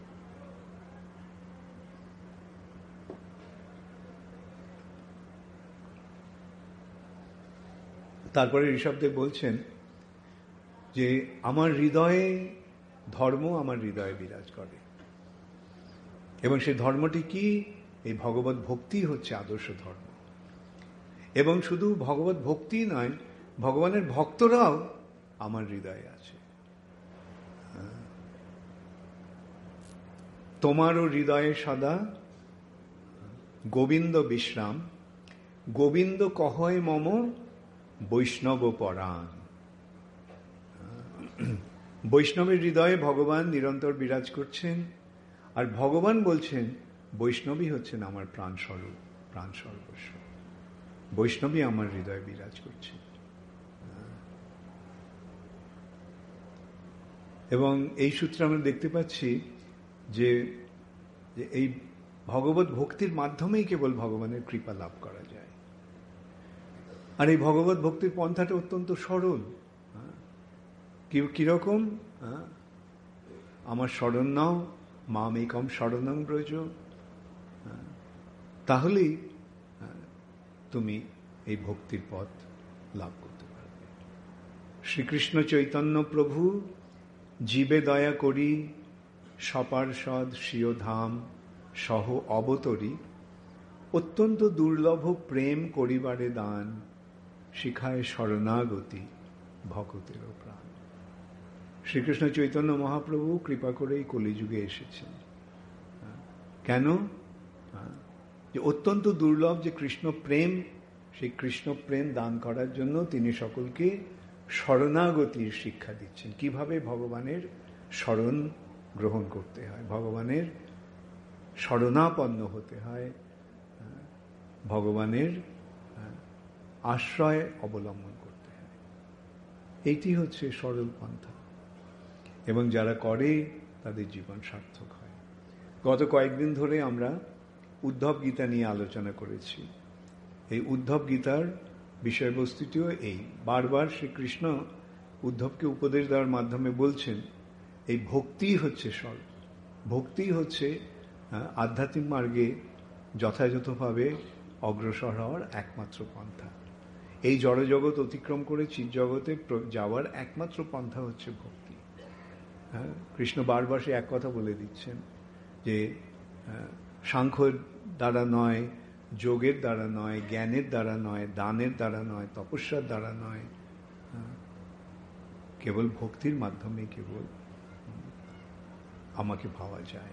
তারপরে ঋষভদেব বলছেন যে আমার হৃদয়ে ধর্ম আমার হৃদয়ে বিরাজ করে, এবং সেই ধর্মটি কি? এই ভগবত ভক্তি হচ্ছে আদর্শ ধর্ম। এবং শুধু ভগবত ভক্তি নয়, ভগবানের ভক্তরাও আমার হৃদয়ে আছে। তোমারও হৃদয়ে সদা গোবিন্দ বিশ্রাম, গোবিন্দ কহয় মম বৈষ্ণব পরাণ। বৈষ্ণবের হৃদয়ে ভগবান নিরন্তর বিরাজ করছেন, আর ভগবান বলছেন বৈষ্ণবী হচ্ছেন আমার প্রাণ স্বরূপ, প্রাণ সর্বস্ব। বৈষ্ণবী আমার হৃদয়ে বিরাজ করছে। এবং এই সূত্রে আমরা দেখতে পাচ্ছি যে এই ভগবত ভক্তির মাধ্যমেই কেবল ভগবানের কৃপা লাভ করা যায়। আর এই ভগবত ভক্তির পন্থাটা অত্যন্ত সরল। কিরকম? আমার শরণ নাও, মাম একম শরণং ব্রজ, তাহলেই তুমি এই ভক্তির পথ লাভ করতে পারবে। শ্রীকৃষ্ণ চৈতন্য প্রভু জীবে দয়া করি, সপার্ষদ স্বীয় ধাম সহ অবতরী, অত্যন্ত দুর্লভ প্রেম করিবারে দান, শিখায় শরণাগতি ভকতের প্রাণ। শ্রীকৃষ্ণ চৈতন্য মহাপ্রভু কৃপা করেই কলিযুগে এসেছেন। কেন? যে অত্যন্ত দুর্লভ যে কৃষ্ণ প্রেম, সেই কৃষ্ণ প্রেম দান করার জন্য তিনি সকলকে শরণাগতির শিক্ষা দিচ্ছেন। কিভাবে ভগবানের শরণ গ্রহণ করতে হয়, ভগবানের শরণাপন্ন হতে হয়, ভগবানের আশ্রয় অবলম্বন করতে হয়। এইটি হচ্ছে সরল পন্থা, এবং যারা করে তাদের জীবন সার্থক হয়। গত কয়েকদিন ধরে আমরা উদ্ধব গীতা নিয়ে আলোচনা করেছি। এই উদ্ধব গীতার বিষয়বস্তুটিও এই, বারবার শ্রীকৃষ্ণ উদ্ধবকে উপদেশ দেওয়ার মাধ্যমে বলছেন এই ভক্তি হচ্ছে সর্ব, ভক্তি হচ্ছে আধ্যাত্মিক মার্গে যথাযথভাবে অগ্রসর হওয়ার একমাত্র পন্থা। এই জড়জগৎ অতিক্রম করে চিৎজগতে যাওয়ার একমাত্র পন্থা হচ্ছে ভক্তি। হ্যাঁ, কৃষ্ণ বারবার সে এক কথা বলে দিচ্ছেন যে সাংখ্যের দ্বারা নয়, যোগের দ্বারা নয়, জ্ঞানের দ্বারা নয়, দানের দ্বারা নয়, তপস্যার দ্বারা নয়, কেবল ভক্তির মাধ্যমে কেবল আমাকে পাওয়া যায়।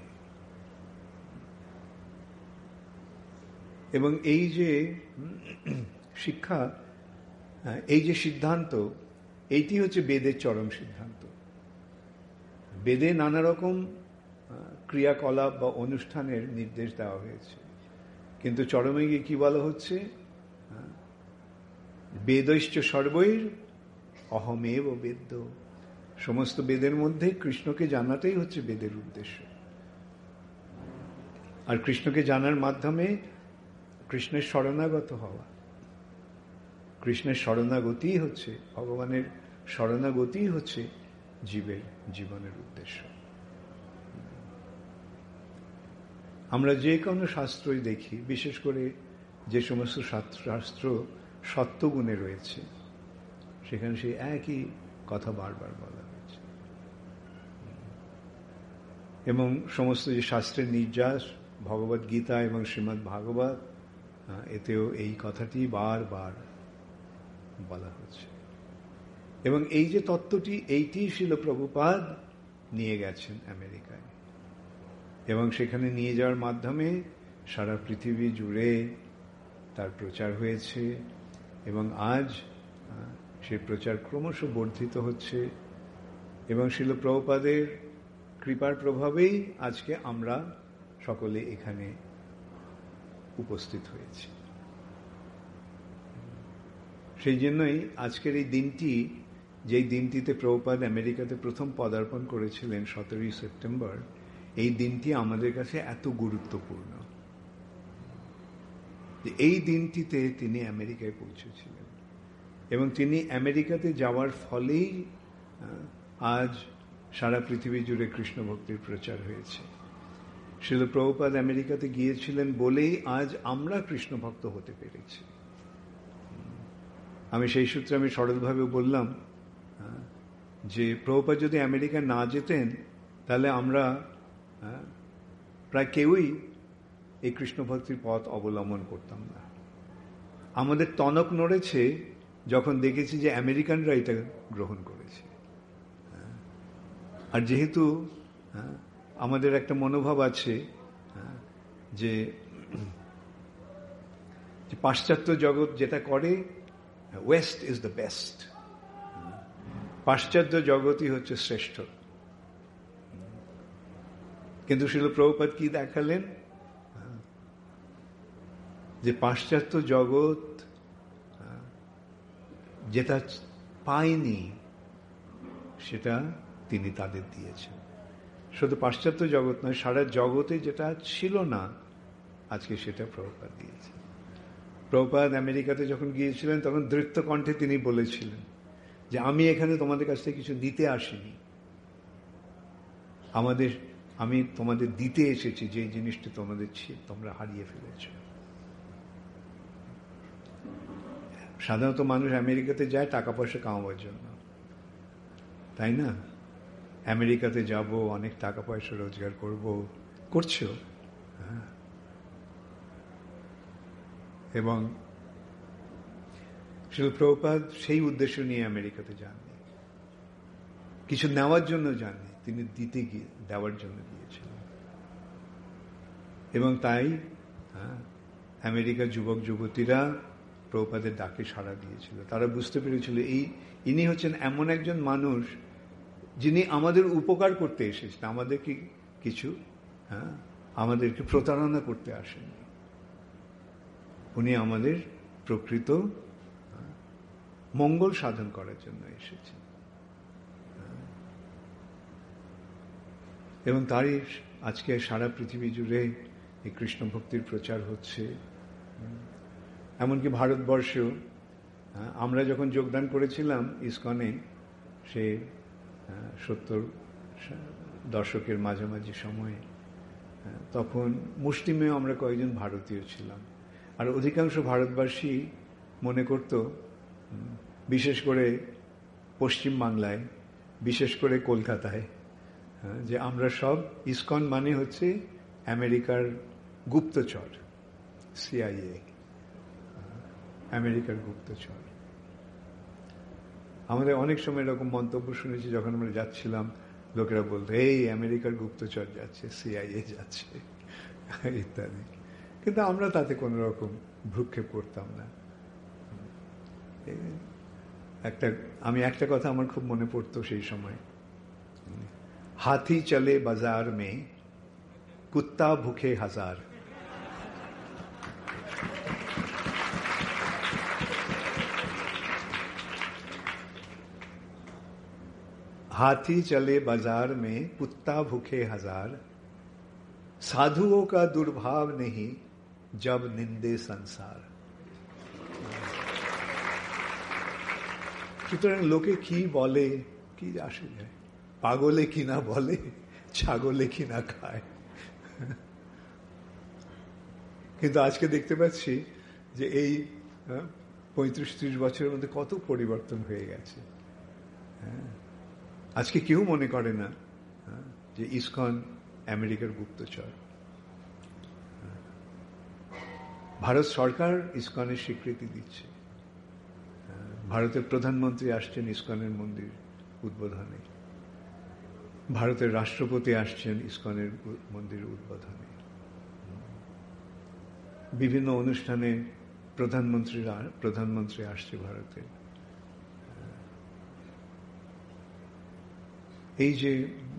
এবং এই যে শিক্ষা, এই যে সিদ্ধান্ত, এইটি হচ্ছে বেদের চরম সিদ্ধান্ত। বেদে নানা রকম ক্রিয়াকলাপ বা অনুষ্ঠানের নির্দেশ দেওয়া হয়েছে, কিন্তু চরমে গিয়ে কি বলা হচ্ছে? বেদৈশ্চ সর্বৈর অহমেব বেদ্য। সমস্ত বেদের মধ্যে কৃষ্ণকে জানাটাই হচ্ছে বেদের উদ্দেশ্য। আর কৃষ্ণকে জানার মাধ্যমে কৃষ্ণের শরণাগত হওয়া, কৃষ্ণের শরণাগতি হচ্ছে, ভগবানের শরণাগতি হচ্ছে জীবের জীবনের উদ্দেশ্য। আমরা যে কোনো শাস্ত্রই দেখি, বিশেষ করে যে সমস্ত শাস্ত্র সত্যগুণে রয়েছে, সেখানে সেই একই কথা বারবার বলা হয়েছে। এবং সমস্ত যে শাস্ত্রের নির্যাস, ভগবদ গীতা এবং শ্রীমদ্ ভাগবত, এতেও এই কথাটি বারবার বলা হচ্ছে। এবং এই যে তত্ত্বটি, এইটি শিল প্রভুপাদ নিয়ে গেছেন আমেরিকায়, এবং সেখানে নিয়ে যাওয়ার মাধ্যমে সারা পৃথিবী জুড়ে তার প্রচার হয়েছে, এবং আজ সেই প্রচার ক্রমশ বর্ধিত হচ্ছে, এবং শিল প্রভুপাদের কৃপার প্রভাবেই আজকে আমরা সকলে এখানে উপস্থিত হয়েছি। সেই জন্যই আজকের এই দিনটি, যেই দিনটিতে প্রভুপাদ আমেরিকাতে প্রথম পদার্পণ করেছিলেন সতেরোই সেপ্টেম্বর, এই দিনটি আমাদের কাছে এত গুরুত্বপূর্ণ। এই দিনটিতে তিনি আমেরিকায় পৌঁছেছিলেন, এবং তিনি আমেরিকাতে যাওয়ার ফলেই আজ সারা পৃথিবী জুড়ে কৃষ্ণ ভক্তির প্রচার হয়েছে। শিল প্রভুপাদ আমেরিকাতে গিয়েছিলেন বলেই আজ আমরা কৃষ্ণ ভক্ত হতে পেরেছি। আমি সেই সূত্রে আমি সরলভাবে বললাম যে প্রভুপাদ যদি আমেরিকা না যেতেন তাহলে আমরা প্রায় কেউই এই কৃষ্ণ ভক্তির পথ অবলম্বন করতাম না। আমাদের টনক নড়েছে যখন দেখেছি যে আমেরিকানরা এটা গ্রহণ করেছে। আর যেহেতু আমাদের একটা মনোভাব আছে যে পাশ্চাত্য জগৎ যেটা করে, ওয়েস্ট ইজ দ্য বেস্ট, পাশ্চাত্য জগৎই হচ্ছে শ্রেষ্ঠ। কিন্তু শিল প্রভুপাদ কি দেখালেন? যে পাশ্চাত্য জগৎ যেটা পায়নি সেটা তিনি তাদের দিয়েছেন। শুধু পাশ্চাত্য জগৎ নয়, সারা জগতে যেটা ছিল না আজকে সেটা প্রভুপাদ দিয়েছে। প্রভুপাদ আমেরিকাতে যখন গিয়েছিলেন তখন দৃপ্ত কণ্ঠে তিনি বলেছিলেন যে আমি এখানে তোমাদের কাছ থেকে কিছু দিতে আসিনি, আমাদের আমি তোমাদের দিতে এসেছি যে জিনিসটি তোমাদের তোমরা হারিয়ে ফেলেছ। সাধারণত মানুষ আমেরিকাতে যায় টাকা পয়সা কামাবার জন্য, তাই না? আমেরিকাতে যাব, অনেক টাকা পয়সা রোজগার করব, করছো, হ্যাঁ। এবং শিল প্রভুপাদ সেই উদ্দেশ্য নিয়ে আমেরিকাতে যাননি, কিছু নেওয়ার জন্য যাননি, তিনি দিতে গিয়ে দেওয়ার জন্য গিয়েছিলেন। এবং তাই হ্যাঁ আমেরিকার যুবক যুবতীরা প্রভুপাদের ডাকে সাড়া দিয়েছিল। তারা বুঝতে পেরেছিল এই ইনি হচ্ছেন এমন একজন মানুষ যিনি আমাদের উপকার করতে এসেছেন, আমাদেরকে কিছু হ্যাঁ আমাদেরকে প্রতারণা করতে আসেননি। উনি আমাদের প্রকৃত মঙ্গল সাধন করার জন্য এসেছেন। এবং তারই আজকে সারা পৃথিবী জুড়ে এই কৃষ্ণ ভক্তির প্রচার হচ্ছে। এমনকি ভারতবর্ষেও আমরা যখন যোগদান করেছিলাম ইসকনে, সে সত্তর দশকের মাঝামাঝি সময়ে, তখন মুসলিমেও আমরা কয়েকজন ভারতীয় ছিলাম। আর অধিকাংশ ভারতবাসী মনে করত, বিশেষ করে পশ্চিম বাংলায়, বিশেষ করে কলকাতায়, যে আমরা সব ইসকন মানে হচ্ছে আমেরিকার গুপ্তচর, সিআইএ, আমেরিকার গুপ্তচর। আমাদের অনেক সময় এরকম মন্তব্য শুনেছি, যখন আমরা যাচ্ছিলাম লোকেরা বলতো এই আমেরিকার গুপ্তচর যাচ্ছে, সিআইএ যাচ্ছে ইত্যাদি। কিন্তু আমরা তাতে কোনো রকম ভ্রুক্ষেপ করতাম না। একটা আমি একটা কথা আমার খুব মনে পড়তো সেই সময়, হাতি চলে বাজার মে কুত্তা ভুখে হাজার। हाथी चले बाजार में कुत्ता भूखे हजार, साधुओं का दुर्भाव नहीं जब निंदे संसार। সুতরাং লোকে কি বলে কি আসে যায়, পাগলে কি না বলে, ছাগলে কি না খায়। কিন্তু আজকে দেখতে পাচ্ছি যে এই পঁয়ত্রিশ ত্রিশ বছরের মধ্যে কত পরিবর্তন হয়ে গেছে। হ্যাঁ, আজকে কেউ মনে করে না যে ইসকন আমেরিকার গুপ্তচর। ভারত সরকার ইসকনের স্বীকৃতি দিচ্ছে। ভারতের প্রধানমন্ত্রী আসছেন ইসকনের মন্দির উদ্বোধনে, ভারতের রাষ্ট্রপতি আসছেন ইসকনের মন্দির উদ্বোধনে, বিভিন্ন অনুষ্ঠানে প্রধানমন্ত্রীরা প্রধানমন্ত্রী আসছে ভারতে। এই যে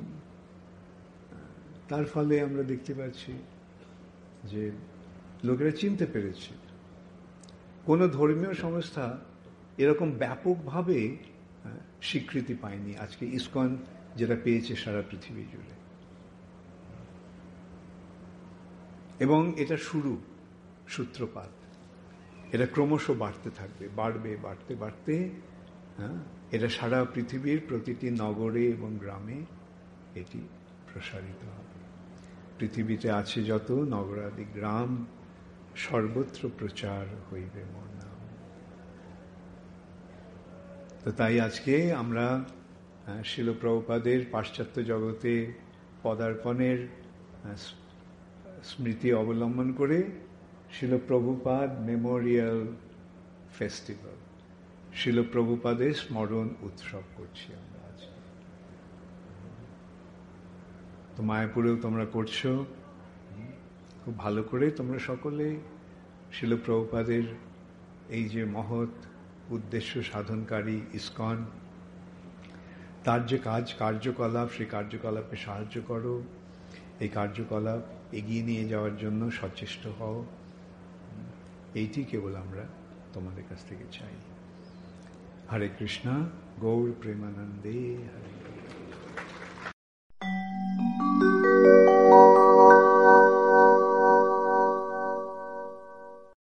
তার ফলে আমরা দেখতে পাচ্ছি যে লোকেরা চিনতে পেরেছে কোন ধর্মীয় সংস্থা এরকম ব্যাপকভাবে স্বীকৃতি পায়নি আজকে ইসকন যেটা পেয়েছে সারা পৃথিবী জুড়ে। এবং এটা শুরু, সূত্রপাত, এটা ক্রমশ বাড়তে থাকবে, বাড়বে, বাড়তে বাড়তে হ্যাঁ এটা সারা পৃথিবীর প্রতিটি নগরে এবং গ্রামে এটি প্রসারিত হবে। পৃথিবীতে আছে যত নগরাদি গ্রাম, সর্বত্র প্রচার হইবে মোর নাম। তো তাই আজকে আমরা শিল প্রভুপাদের পাশ্চাত্য জগতে পদার্পণের স্মৃতি অবলম্বন করে শিল প্রভুপাদ মেমোরিয়াল ফেস্টিভ্যাল, শিল প্রভুপাদের স্মরণ উৎসব করছি আমরা আজকে। তো মায়াপুরেও তোমরা করছো, খুব ভালো করে তোমরা সকলে শিল প্রভুপাদের এই যে মহৎ উদ্দেশ্য সাধনকারী ইসকন, তার যে কাজ কার্যকলাপ, সেই কার্যকলাপে সাহায্য করো, এই কার্যকলাপ এগিয়ে নিয়ে যাওয়ার জন্য সচেষ্ট হও, এইটি কেবল আমরা তোমাদের কাছ থেকে চাই। হরে কৃষ্ণ, গৌর প্রেমানন্দে হরে।